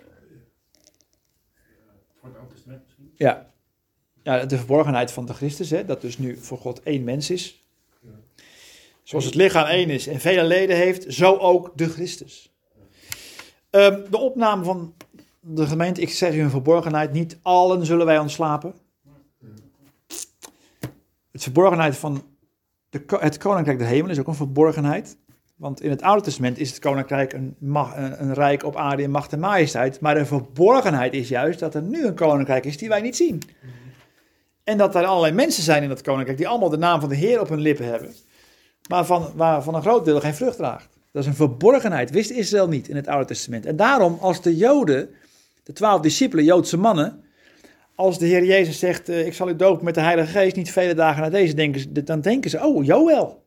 voor het Oude Testament misschien. Ja. Ja, de verborgenheid van de Christus, hè, dat dus nu voor God één mens is. Zoals het lichaam één is en vele leden heeft, zo ook de Christus. Um, de opname van de gemeente, ik zeg u een verborgenheid, niet allen zullen wij ontslapen. Het verborgenheid van de, het koninkrijk der hemel is ook een verborgenheid. Want in het Oude Testament is het koninkrijk een, mag, een, een rijk op aarde in macht en majesteit. Maar de verborgenheid is juist dat er nu een koninkrijk is die wij niet zien. En dat er allerlei mensen zijn in dat koninkrijk die allemaal de naam van de Heer op hun lippen hebben. Maar van, waarvan een groot deel geen vrucht draagt. Dat is een verborgenheid, wist Israël niet in het Oude Testament. En daarom, als de Joden de twaalf discipelen, Joodse mannen, als de Heer Jezus zegt, uh, ik zal u dopen met de Heilige Geest, niet vele dagen na deze, denken ze, dan denken ze, oh, Joël.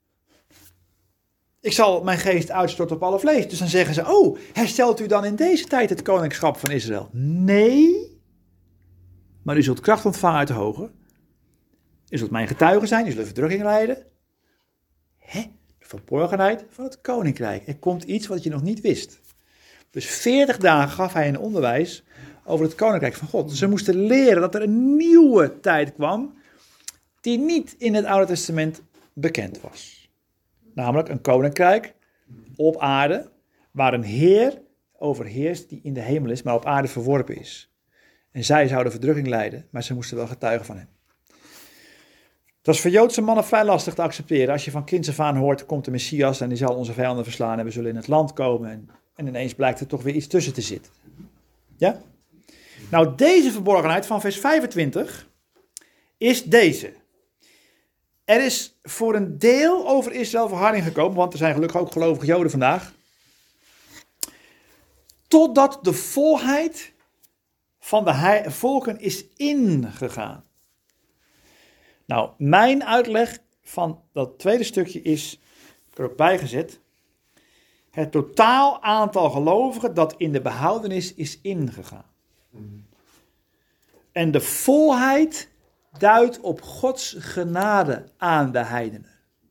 Ik zal mijn geest uitstorten op alle vlees. Dus dan zeggen ze, oh, herstelt u dan in deze tijd het koningschap van Israël? Nee, maar u zult kracht ontvangen uit de Hoge. U zult mijn getuige zijn, u zult verdrukking lijden. Hè? De verborgenheid van het koninkrijk. Er komt iets wat je nog niet wist. Dus veertig dagen gaf hij een onderwijs over het koninkrijk van God. Dus ze moesten leren dat er een nieuwe tijd kwam die niet in het Oude Testament bekend was. Namelijk een koninkrijk op aarde waar een Heer overheerst die in de hemel is, maar op aarde verworpen is. En zij zouden verdrukking lijden, maar ze moesten wel getuigen van hem. Dat is voor Joodse mannen vrij lastig te accepteren. Als je van kinds af aan hoort, komt de Messias en die zal onze vijanden verslaan en we zullen in het land komen. En, en ineens blijkt er toch weer iets tussen te zitten. Ja? Nou, deze verborgenheid van vers vijfentwintig is deze. Er is voor een deel over Israël verharding gekomen, want er zijn gelukkig ook gelovige Joden vandaag. Totdat de volheid van de volken is ingegaan. Nou, mijn uitleg van dat tweede stukje is, ik heb er ook bijgezet, het totaal aantal gelovigen dat in de behoudenis is ingegaan. En de volheid duidt op Gods genade aan de heidenen.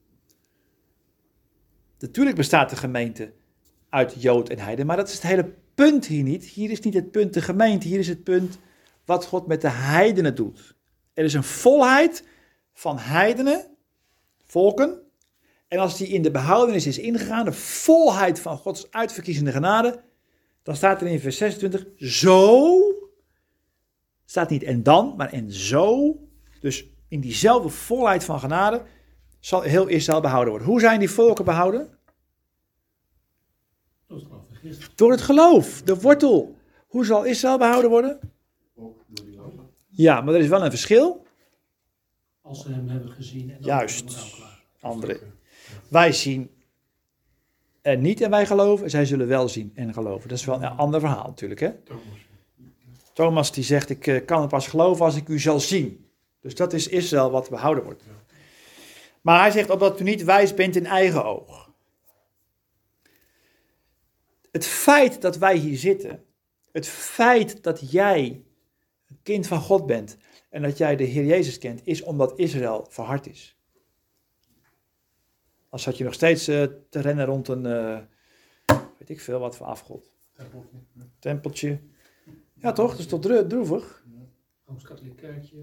Natuurlijk bestaat de gemeente uit Jood en heiden, maar dat is het hele punt hier niet. Hier is niet het punt de gemeente, hier is het punt wat God met de heidenen doet. Er is een volheid van heidenen, volken, en als die in de behoudenis is ingegaan, de volheid van Gods uitverkiezende genade, dan staat er in vers zesentwintig, zo, staat niet en dan, maar en zo, dus in diezelfde volheid van genade, zal heel Israël behouden worden. Hoe zijn die volken behouden? Dat is gewoon vergist. Door het geloof, de wortel. Hoe zal Israël behouden worden? Ook door die lopen. Ja, maar er is wel een verschil. Als ze hem hebben gezien. En dan Juist. is het nou klaar. Andere. Wij zien en niet en wij geloven. Zij zullen wel zien en geloven. Dat is wel een ander verhaal natuurlijk. Hè? Thomas. Thomas die zegt, ik uh, kan het pas geloven als ik u zal zien. Dus dat is Israël wat behouden wordt. Maar hij zegt, opdat u niet wijs bent in eigen oog. Het feit dat wij hier zitten, het feit dat jij een kind van God bent en dat jij de Heer Jezus kent, is omdat Israël verhard is. Als zat je nog steeds uh, te rennen rond een, uh, weet ik veel wat voor afgod. Tempeltje. Ja toch, dat is toch dro- droevig. Rooms-Katholiek kerkje.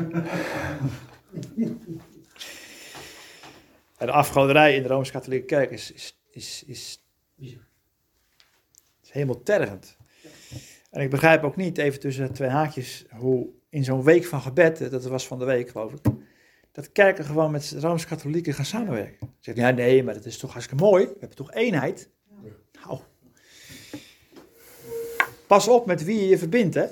Ja, de afgoderij in de Rooms-Katholieke Kerk is, is, is, is, Bizar. is hemeltergend. En ik begrijp ook niet, even tussen twee haakjes, hoe in zo'n week van gebed, dat was van de week geloof ik, dat kerken gewoon met de Rooms-Katholieken gaan samenwerken. Zeg je, ja nee, maar dat is toch hartstikke mooi, we hebben toch eenheid. Nou, pas op met wie je je verbindt, hè.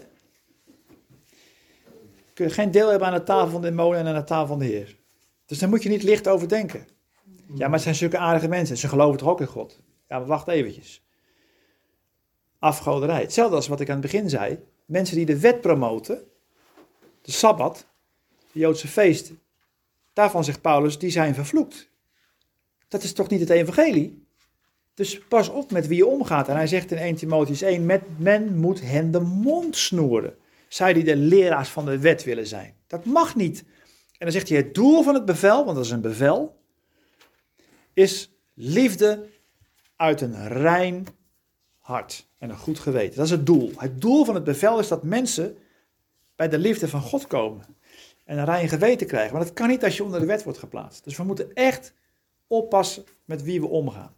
Je kunt geen deel hebben aan de tafel van de demonen en aan de tafel van de Heer. Dus daar moet je niet licht over denken. Ja, maar het zijn zulke aardige mensen. Ze geloven toch ook in God? Ja, maar wacht eventjes. Afgoderij. Hetzelfde als wat ik aan het begin zei. Mensen die de wet promoten, de Sabbat, de Joodse feest, daarvan zegt Paulus, die zijn vervloekt. Dat is toch niet het evangelie? Dus pas op met wie je omgaat. En hij zegt in eerste Timotheüs één, met men moet hen de mond snoeren. Zij die de leraars van de wet willen zijn. Dat mag niet. En dan zegt hij, het doel van het bevel, want dat is een bevel, is liefde uit een rein hart en een goed geweten. Dat is het doel. Het doel van het bevel is dat mensen bij de liefde van God komen en een rein geweten krijgen. Maar dat kan niet als je onder de wet wordt geplaatst. Dus we moeten echt oppassen met wie we omgaan.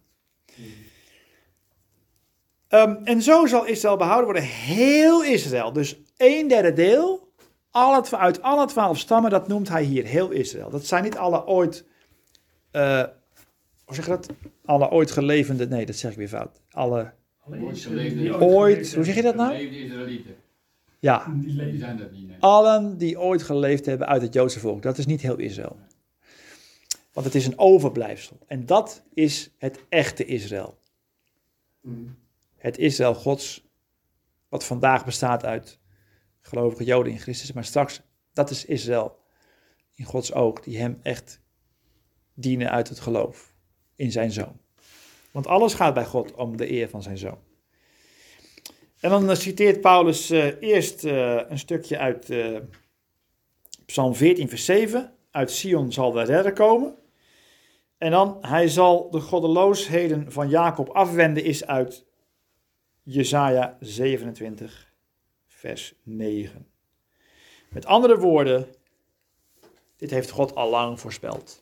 Um, en zo zal Israël behouden worden, heel Israël. Dus een derde deel, alle, uit alle twaalf stammen, dat noemt hij hier heel Israël. Dat zijn niet alle ooit, uh, hoe zeg je dat? Alle ooit gelevende, nee dat zeg ik weer fout. Alle Alleen Ooit Israël geleefde- die ooit, hoe zeg je dat nou? Geleefde Israëlieten. Ja, Die Die leven. zijn dat niet. Nee. allen die ooit geleefd hebben uit het Joodse volk. Dat is niet heel Israël. Want het is een overblijfsel. En dat is het echte Israël. Het Israël Gods wat vandaag bestaat uit gelovige Joden in Christus. Maar straks, dat is Israël in Gods oog, die hem echt dienen uit het geloof in zijn Zoon. Want alles gaat bij God om de eer van zijn Zoon. En dan uh, citeert Paulus uh, eerst uh, een stukje uit uh, Psalm veertien vers zeven. Uit Sion zal de redder komen. En dan, hij zal de goddeloosheden van Jacob afwenden, is uit Jesaja zevenentwintig vers negen. Met andere woorden, dit heeft God al lang voorspeld.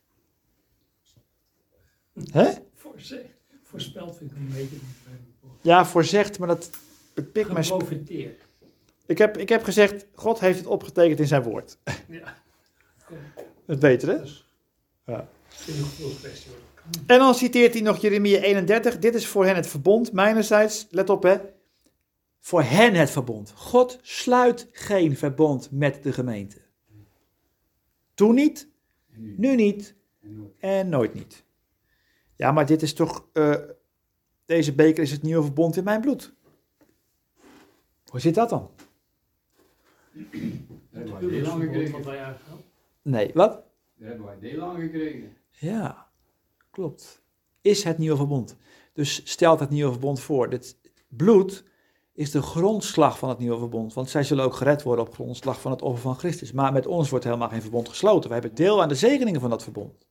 Hè? Voorzegd. Voorspeld vind ik een beetje. Ja, voorzegd, maar dat bepikt mijn... sp- Geprofiteerd. Ik heb, ik heb gezegd, God heeft het opgetekend in zijn woord. Ja. Dat weten we. Dus, Ja. het is een goede kwestie hoor. Dat kan. En dan citeert hij nog Jeremia eenendertig. Dit is voor hen het verbond, mijnerzijds. Let op hè. Voor hen het verbond. God sluit geen verbond met de gemeente. Toen niet, En nu. nu niet En nooit. en nooit niet. Ja, maar dit is toch... Uh, deze beker is het nieuwe verbond in mijn bloed. Hoe zit dat dan? Dat hebben wij Het deel aan huwelijksverbod wat gekregen. wij aangaan. Nee, wat? Daar hebben wij deel aan gekregen. Ja, klopt. Is het nieuwe verbond. Dus stelt het nieuwe verbond voor. Dit bloed is de grondslag van het nieuwe verbond. Want zij zullen ook gered worden op grondslag van het offer van Christus. Maar met ons wordt helemaal geen verbond gesloten. Wij hebben deel aan de zegeningen van dat verbond.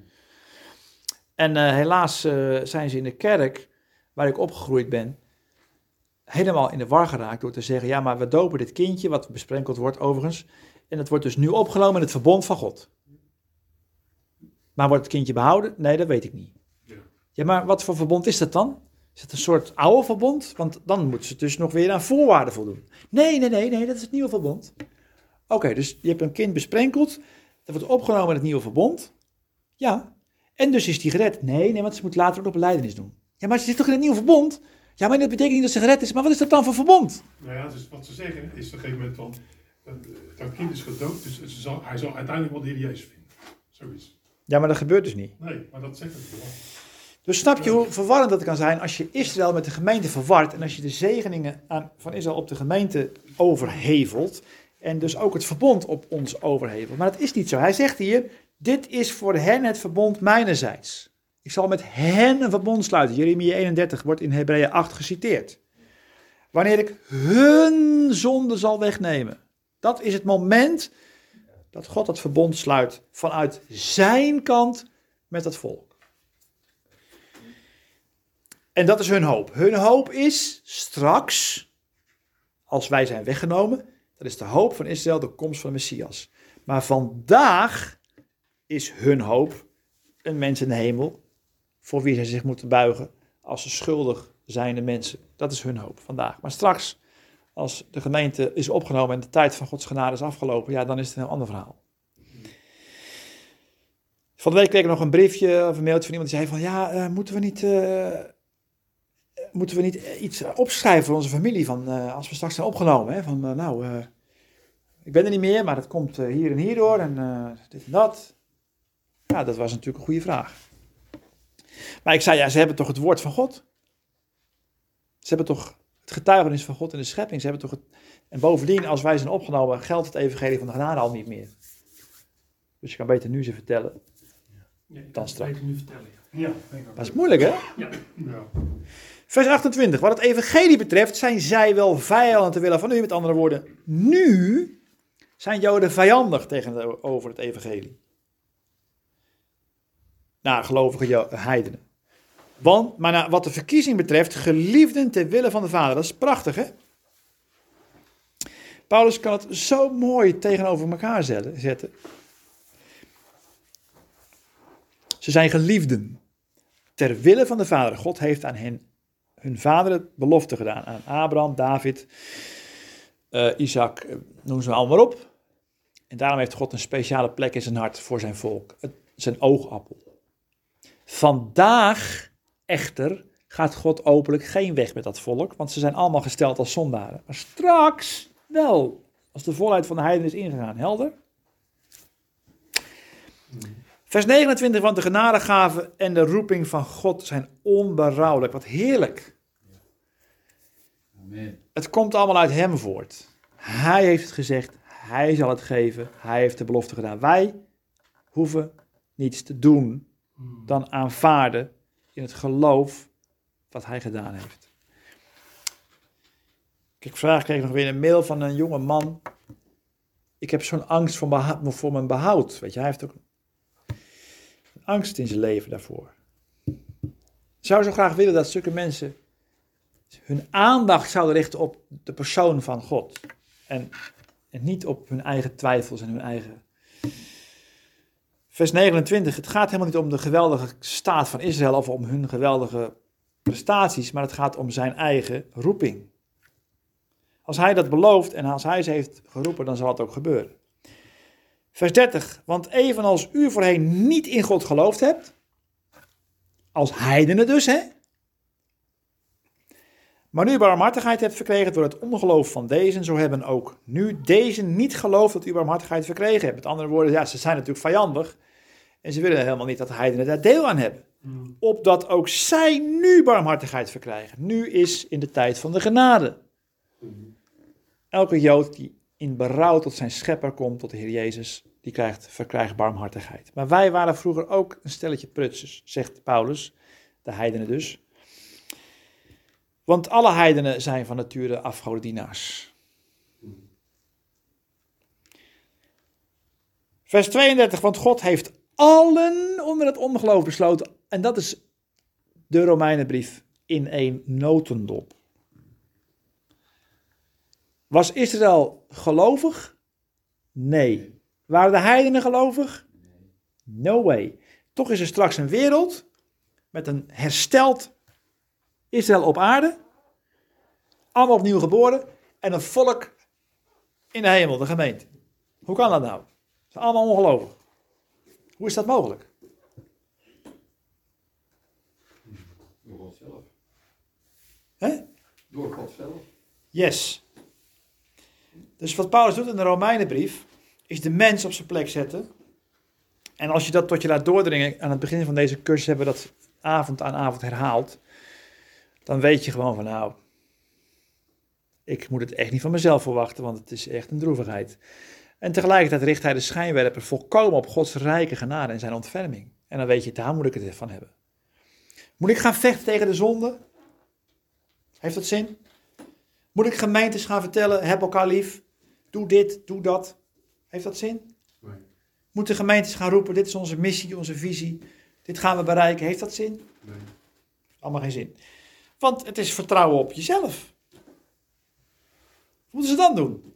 En uh, helaas uh, zijn ze in de kerk, waar ik opgegroeid ben, helemaal in de war geraakt door te zeggen, ja, maar we dopen dit kindje, wat besprenkeld wordt overigens, en het wordt dus nu opgenomen in het verbond van God. Maar wordt het kindje behouden? Nee, dat weet ik niet. Ja. Ja, maar wat voor verbond is dat dan? Is het een soort oude verbond? Want dan moeten ze dus nog weer aan voorwaarden voldoen. Nee, nee, nee, nee, dat is het nieuwe verbond. Oké, okay, dus je hebt een kind besprenkeld, dat wordt opgenomen in het nieuwe verbond. Ja, en dus is die gered. Nee, nee, want ze moet later ook nog belijdenis doen. Ja, maar ze zit toch in het nieuwe verbond? Ja, maar dat betekent niet dat ze gered is. Maar wat is dat dan voor verbond? Nou ja, dus wat ze zeggen is op een gegeven moment van, uh, dat kind is gedoopt, dus ze zal, hij zal uiteindelijk wel de Heer Jezus vinden. Zoiets. Ja, maar dat gebeurt dus niet. Nee, maar dat zegt het wel. Dus snap je hoe verwarrend dat kan zijn als je Israël met de gemeente verwart en als je de zegeningen aan, van Israël op de gemeente overhevelt en dus ook het verbond op ons overhevelt. Maar dat is niet zo. Hij zegt hier, dit is voor hen het verbond mijnerzijds. Ik zal met hen een verbond sluiten. Jeremia eenendertig wordt in Hebreeën acht geciteerd. Wanneer ik hun zonde zal wegnemen. Dat is het moment dat God het verbond sluit vanuit zijn kant met het volk. En dat is hun hoop. Hun hoop is straks, als wij zijn weggenomen, dat is de hoop van Israël, de komst van de Messias. Maar vandaag is hun hoop een mens in de hemel, voor wie zij zich moeten buigen als ze schuldig zijnde mensen. Dat is hun hoop vandaag. Maar straks, als de gemeente is opgenomen en de tijd van Gods genade is afgelopen, ja, dan is het een heel ander verhaal. Van de week kreeg ik nog een briefje of een mailtje van iemand die zei van, ja, uh, moeten we niet, uh, moeten we niet iets opschrijven voor onze familie, van uh, als we straks zijn opgenomen, hè, van uh, nou, uh, ik ben er niet meer, maar dat komt uh, hier en hier door en uh, dit en dat. Ja, dat was natuurlijk een goede vraag. Maar ik zei, ja, ze hebben toch het woord van God? Ze hebben toch het getuigenis van God in de schepping? Ze hebben toch het... En bovendien, als wij zijn opgenomen, geldt het evangelie van de genade al niet meer. Dus je kan beter nu ze vertellen. Ja, ik Dan kan het straks. beter nu vertellen. Ja. Ja, denk ik ook. Dat is moeilijk, hè? Ja. Vers achtentwintig. Wat het evangelie betreft zijn zij wel vijanden te willen van u. Met andere woorden, nu zijn Joden vijandig tegenover het evangelie. Nou, gelovige Jo- heidenen. Want, maar nou, wat de verkiezing betreft, geliefden ter wille van de Vader. Dat is prachtig, hè? Paulus kan het zo mooi tegenover elkaar zetten. Ze zijn geliefden ter wille van de Vader. God heeft aan hen, hun vader, het belofte gedaan. Aan Abraham, David, uh, Isaac, uh, noem ze allemaal maar op. En daarom heeft God een speciale plek in zijn hart voor zijn volk. Het, zijn oogappel. Vandaag echter gaat God openlijk geen weg met dat volk, want ze zijn allemaal gesteld als zondaren. Maar straks wel, als de volheid van de heiden is ingegaan. Helder? Vers negenentwintig, want de genadegave en de roeping van God zijn onberouwelijk. Wat heerlijk. Amen. Het komt allemaal uit hem voort. Hij heeft het gezegd, hij zal het geven, hij heeft de belofte gedaan. Wij hoeven niets te doen dan aanvaarden in het geloof wat hij gedaan heeft. Ik vraag, kreeg nog weer een mail van een jonge man. Ik heb zo'n angst voor, beha- voor mijn behoud. Weet je, hij heeft ook een angst in zijn leven daarvoor. Ik zou zo graag willen dat zulke mensen hun aandacht zouden richten op de persoon van God. En, en niet op hun eigen twijfels en hun eigen... Vers negenentwintig, het gaat helemaal niet om de geweldige staat van Israël of om hun geweldige prestaties, maar het gaat om zijn eigen roeping. Als hij dat belooft en als hij ze heeft geroepen, dan zal het ook gebeuren. Vers dertig, want evenals u voorheen niet in God geloofd hebt, als heidenen dus, hè, maar nu barmhartigheid hebt verkregen door het ongeloof van deze, zo hebben ook nu deze niet geloofd dat u barmhartigheid verkregen hebt. Met andere woorden, ja, ze zijn natuurlijk vijandig en ze willen helemaal niet dat de heidenen daar deel aan hebben. Mm. Opdat ook zij nu barmhartigheid verkrijgen. Nu is in de tijd van de genade. Elke Jood die in berouw tot zijn schepper komt, tot de Heer Jezus, die krijgt, verkrijgt barmhartigheid. Maar wij waren vroeger ook een stelletje prutsers, zegt Paulus, de heidenen dus. Want alle heidenen zijn van nature afgodendienaars. Vers tweeëndertig, want God heeft allen onder het ongeloof besloten. En dat is de Romeinenbrief in één notendop. Was Israël gelovig? Nee. Waren de heidenen gelovig? No way. Toch is er straks een wereld met een hersteld Israël op aarde. Allemaal opnieuw geboren. En een volk in de hemel, de gemeente. Hoe kan dat nou? Ze zijn allemaal ongelovig. Hoe is dat mogelijk? Door God zelf. Hè? Door God zelf. Yes. Dus wat Paulus doet in de Romeinenbrief, is de mens op zijn plek zetten. En als je dat tot je laat doordringen, aan het begin van deze cursus hebben we dat avond aan avond herhaald, dan weet je gewoon van nou, ik moet het echt niet van mezelf verwachten, want het is echt een droevigheid. En tegelijkertijd richt hij de schijnwerper volkomen op Gods rijke genade en zijn ontferming. En dan weet je, daar moet ik het van hebben. Moet ik gaan vechten tegen de zonde? Heeft dat zin? Moet ik gemeentes gaan vertellen, heb elkaar lief, doe dit, doe dat? Heeft dat zin? Nee. Moeten gemeentes gaan roepen, dit is onze missie, onze visie, dit gaan we bereiken? Heeft dat zin? Nee. Allemaal geen zin. Want het is vertrouwen op jezelf. Wat moeten ze dan doen?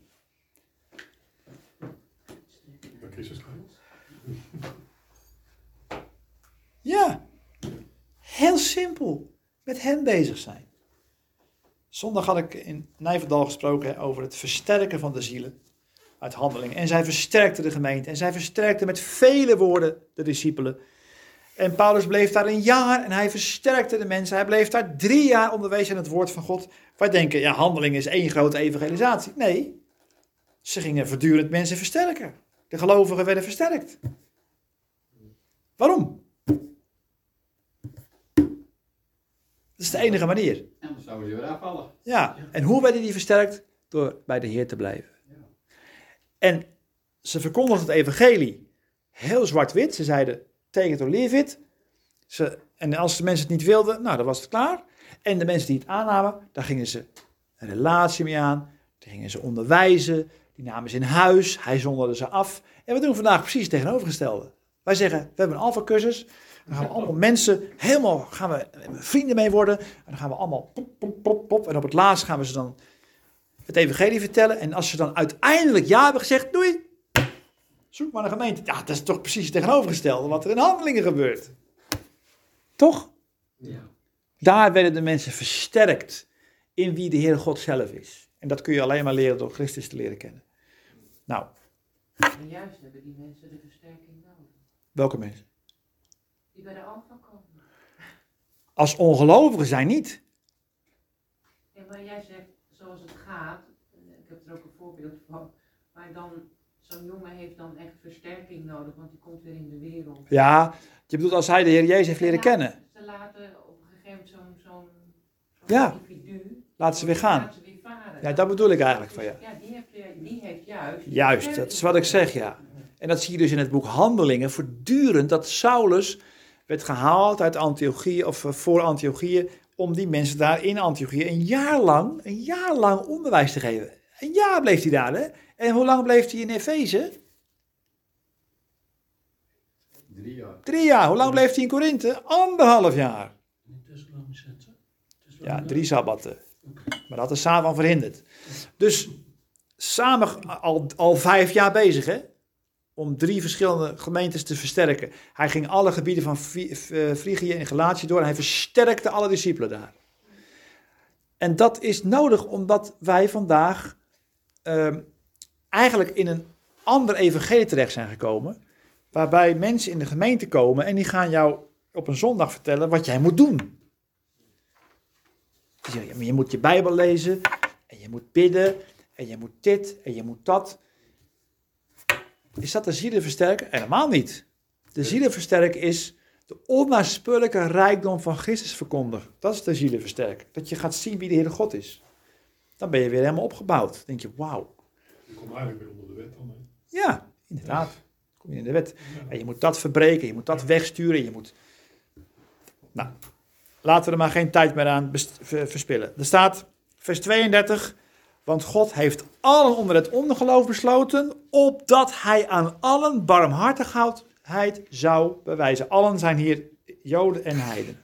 Bij Christus Christus. Ja, heel simpel. Met hem bezig zijn. Zondag had ik in Nijverdal gesproken over het versterken van de zielen uit Handelingen. En zij versterkte de gemeente. En zij versterkte met vele woorden de discipelen. En Paulus bleef daar een jaar en hij versterkte de mensen. Hij bleef daar drie jaar onderwezen aan het woord van God. Wij denken, ja, Handelingen is één grote evangelisatie. Nee, ze gingen voortdurend mensen versterken. De gelovigen werden versterkt. Waarom? Dat is de enige manier. En dan zouden ze weer afvallen. Ja, en hoe werden die versterkt? Door bij de Heer te blijven. Ja. En ze verkondigden het evangelie heel zwart-wit. Ze zeiden, take it or leave it. Ze, en als de mensen het niet wilden, nou, dan was het klaar. En de mensen die het aannamen, daar gingen ze een relatie mee aan. Daar gingen ze onderwijzen. Die namen ze in huis. Hij zonderde ze af. En we doen vandaag precies het tegenovergestelde. Wij zeggen, we hebben een alpha-cursus. Dan gaan we allemaal mensen, helemaal gaan we vrienden mee worden. En dan gaan we allemaal pop, pop, pop, pop. En op het laatst gaan we ze dan het evangelie vertellen. En als ze dan uiteindelijk ja hebben gezegd, doei, zoek maar een gemeente. Ja, dat is toch precies het tegenovergestelde wat er in Handelingen gebeurt. Toch? Ja. Daar werden de mensen versterkt in wie de Heer God zelf is. En dat kun je alleen maar leren door Christus te leren kennen. Nou, En juist hebben die mensen de versterking nodig. welke mensen? Die bij de Alpha komen. Als ongelovigen zijn niet. En maar jij zegt, zoals het gaat, ik heb er ook een voorbeeld van, maar dan, zo'n jongen heeft dan echt versterking nodig, want die komt weer in de wereld. Ja, je bedoelt als hij de Heer Jezus heeft leren Ze laten- kennen. Ze laten op een gegeven moment zo'n zo'n zo'n Ja. individu, laat ze weer gaan. Laat ze weer varen. Ja, dat bedoel ik eigenlijk van, ja. Ja, die heeft, die heeft juist. Juist, dat is wat ik zeg, ja. En dat zie je dus in het boek Handelingen voortdurend, dat Saulus werd gehaald uit Antiochië, of uh, voor Antiochië, om die mensen daar in Antiochië een jaar lang, een jaar lang onderwijs te geven. Een jaar bleef hij daar, hè? En hoe lang bleef hij in Efeze? Drie jaar. Drie jaar. Hoe lang bleef hij in Korinthe? Anderhalf jaar. Niet Thessalonicense. Ja, drie sabbatten. Maar dat had de Satan verhinderd. Dus samen al, al vijf jaar bezig, hè? Om drie verschillende gemeentes te versterken. Hij ging alle gebieden van Frigië en Galatië door en hij versterkte alle discipelen daar. En dat is nodig omdat wij vandaag uh, eigenlijk in een ander evangelie terecht zijn gekomen, waarbij mensen in de gemeente komen en die gaan jou op een zondag vertellen wat jij moet doen. Die zeggen, ja, maar je moet je Bijbel lezen en je moet bidden en je moet dit en je moet dat. Is dat de zielenversterker? Helemaal niet. De zielenversterker is de onnaspeurlijke rijkdom van Christus verkondigen. Dat is de zielenversterker. Dat je gaat zien wie de Heere God is. Dan ben je weer helemaal opgebouwd. Dan denk je, wauw. Je komt eigenlijk weer onder de wet dan. Hè? Ja, inderdaad. Kom je in de wet. En je moet dat verbreken, je moet dat wegsturen, je moet... Nou, laten we er maar geen tijd meer aan best- verspillen. Er staat, vers tweeëndertig... Want God heeft allen onder het ongeloof besloten, opdat hij aan allen barmhartigheid zou bewijzen. Allen zijn hier Joden en heidenen.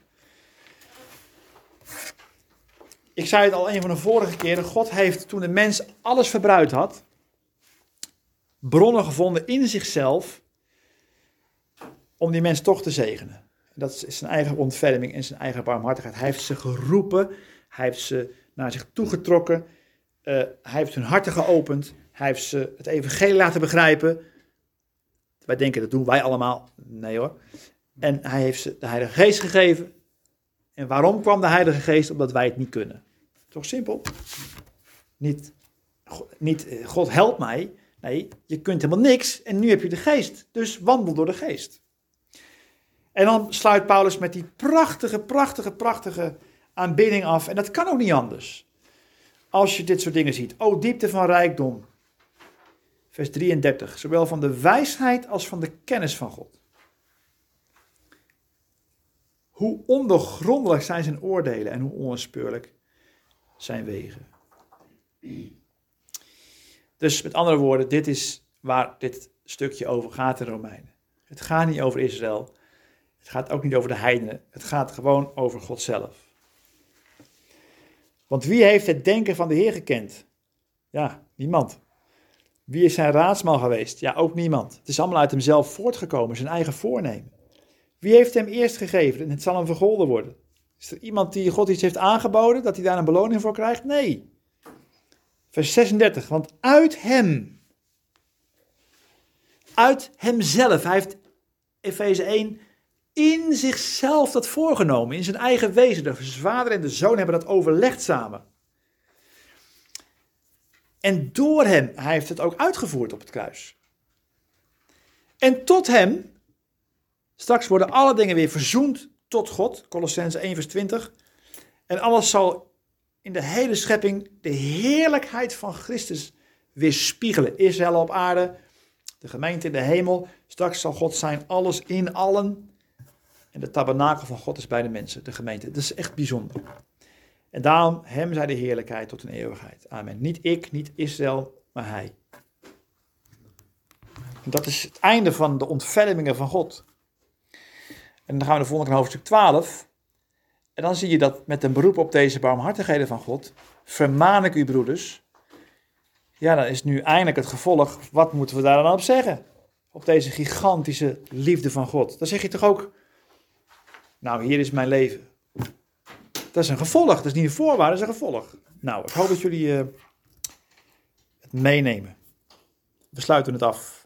Ik zei het al een van de vorige keren, God heeft toen de mens alles verbruikt had, bronnen gevonden in zichzelf, om die mens toch te zegenen. Dat is zijn eigen ontferming en zijn eigen barmhartigheid. Hij heeft ze geroepen, hij heeft ze naar zich toegetrokken. Uh, hij heeft hun harten geopend. Hij heeft ze het evangelie laten begrijpen. Wij denken, dat doen wij allemaal. Nee hoor. En hij heeft ze de Heilige Geest gegeven. En waarom kwam de Heilige Geest? Omdat wij het niet kunnen. Toch simpel? Niet, niet God helpt mij. Nee, je kunt helemaal niks. En nu heb je de Geest. Dus wandel door de Geest. En dan sluit Paulus met die prachtige, prachtige, prachtige aanbidding af. En dat kan ook niet anders. Als je dit soort dingen ziet. O diepte van rijkdom. Vers drieëndertig. Zowel van de wijsheid als van de kennis van God. Hoe ondoorgrondelijk zijn zijn oordelen en hoe onnaspeurlijk zijn wegen. Dus met andere woorden, dit is waar dit stukje over gaat in Romeinen. Het gaat niet over Israël. Het gaat ook niet over de heidenen. Het gaat gewoon over God zelf. Want wie heeft het denken van de Heer gekend? Ja, niemand. Wie is zijn raadsman geweest? Ja, ook niemand. Het is allemaal uit hemzelf voortgekomen, zijn eigen voornemen. Wie heeft hem eerst gegeven en het zal hem vergolden worden? Is er iemand die God iets heeft aangeboden, dat hij daar een beloning voor krijgt? Nee. Vers zesendertig, want uit hem, uit hemzelf, hij heeft Efeze één in zichzelf dat voorgenomen, in zijn eigen wezen. De vader en de zoon hebben dat overlegd samen. En door hem, hij heeft het ook uitgevoerd op het kruis. En tot hem, straks worden alle dingen weer verzoend tot God, Kolossenzen één vers twintig. En alles zal in de hele schepping de heerlijkheid van Christus weerspiegelen. Israël op aarde, de gemeente in de hemel. Straks zal God zijn, alles in allen. En de tabernakel van God is bij de mensen, de gemeente. Dat is echt bijzonder. En daarom, hem zij de heerlijkheid tot een eeuwigheid. Amen. Niet ik, niet Israël, maar hij. En dat is het einde van de ontfermingen van God. En dan gaan we de volgende keer naar hoofdstuk twaalf. En dan zie je dat met een beroep op deze barmhartigheden van God, vermaan ik u broeders. Ja, dan is nu eindelijk het gevolg, wat moeten we daar dan op zeggen? Op deze gigantische liefde van God. Dan zeg je toch ook, nou hier is mijn leven. Dat is een gevolg, dat is niet een voorwaarde, dat is een gevolg. Nou, ik hoop dat jullie uh, het meenemen. We sluiten het af.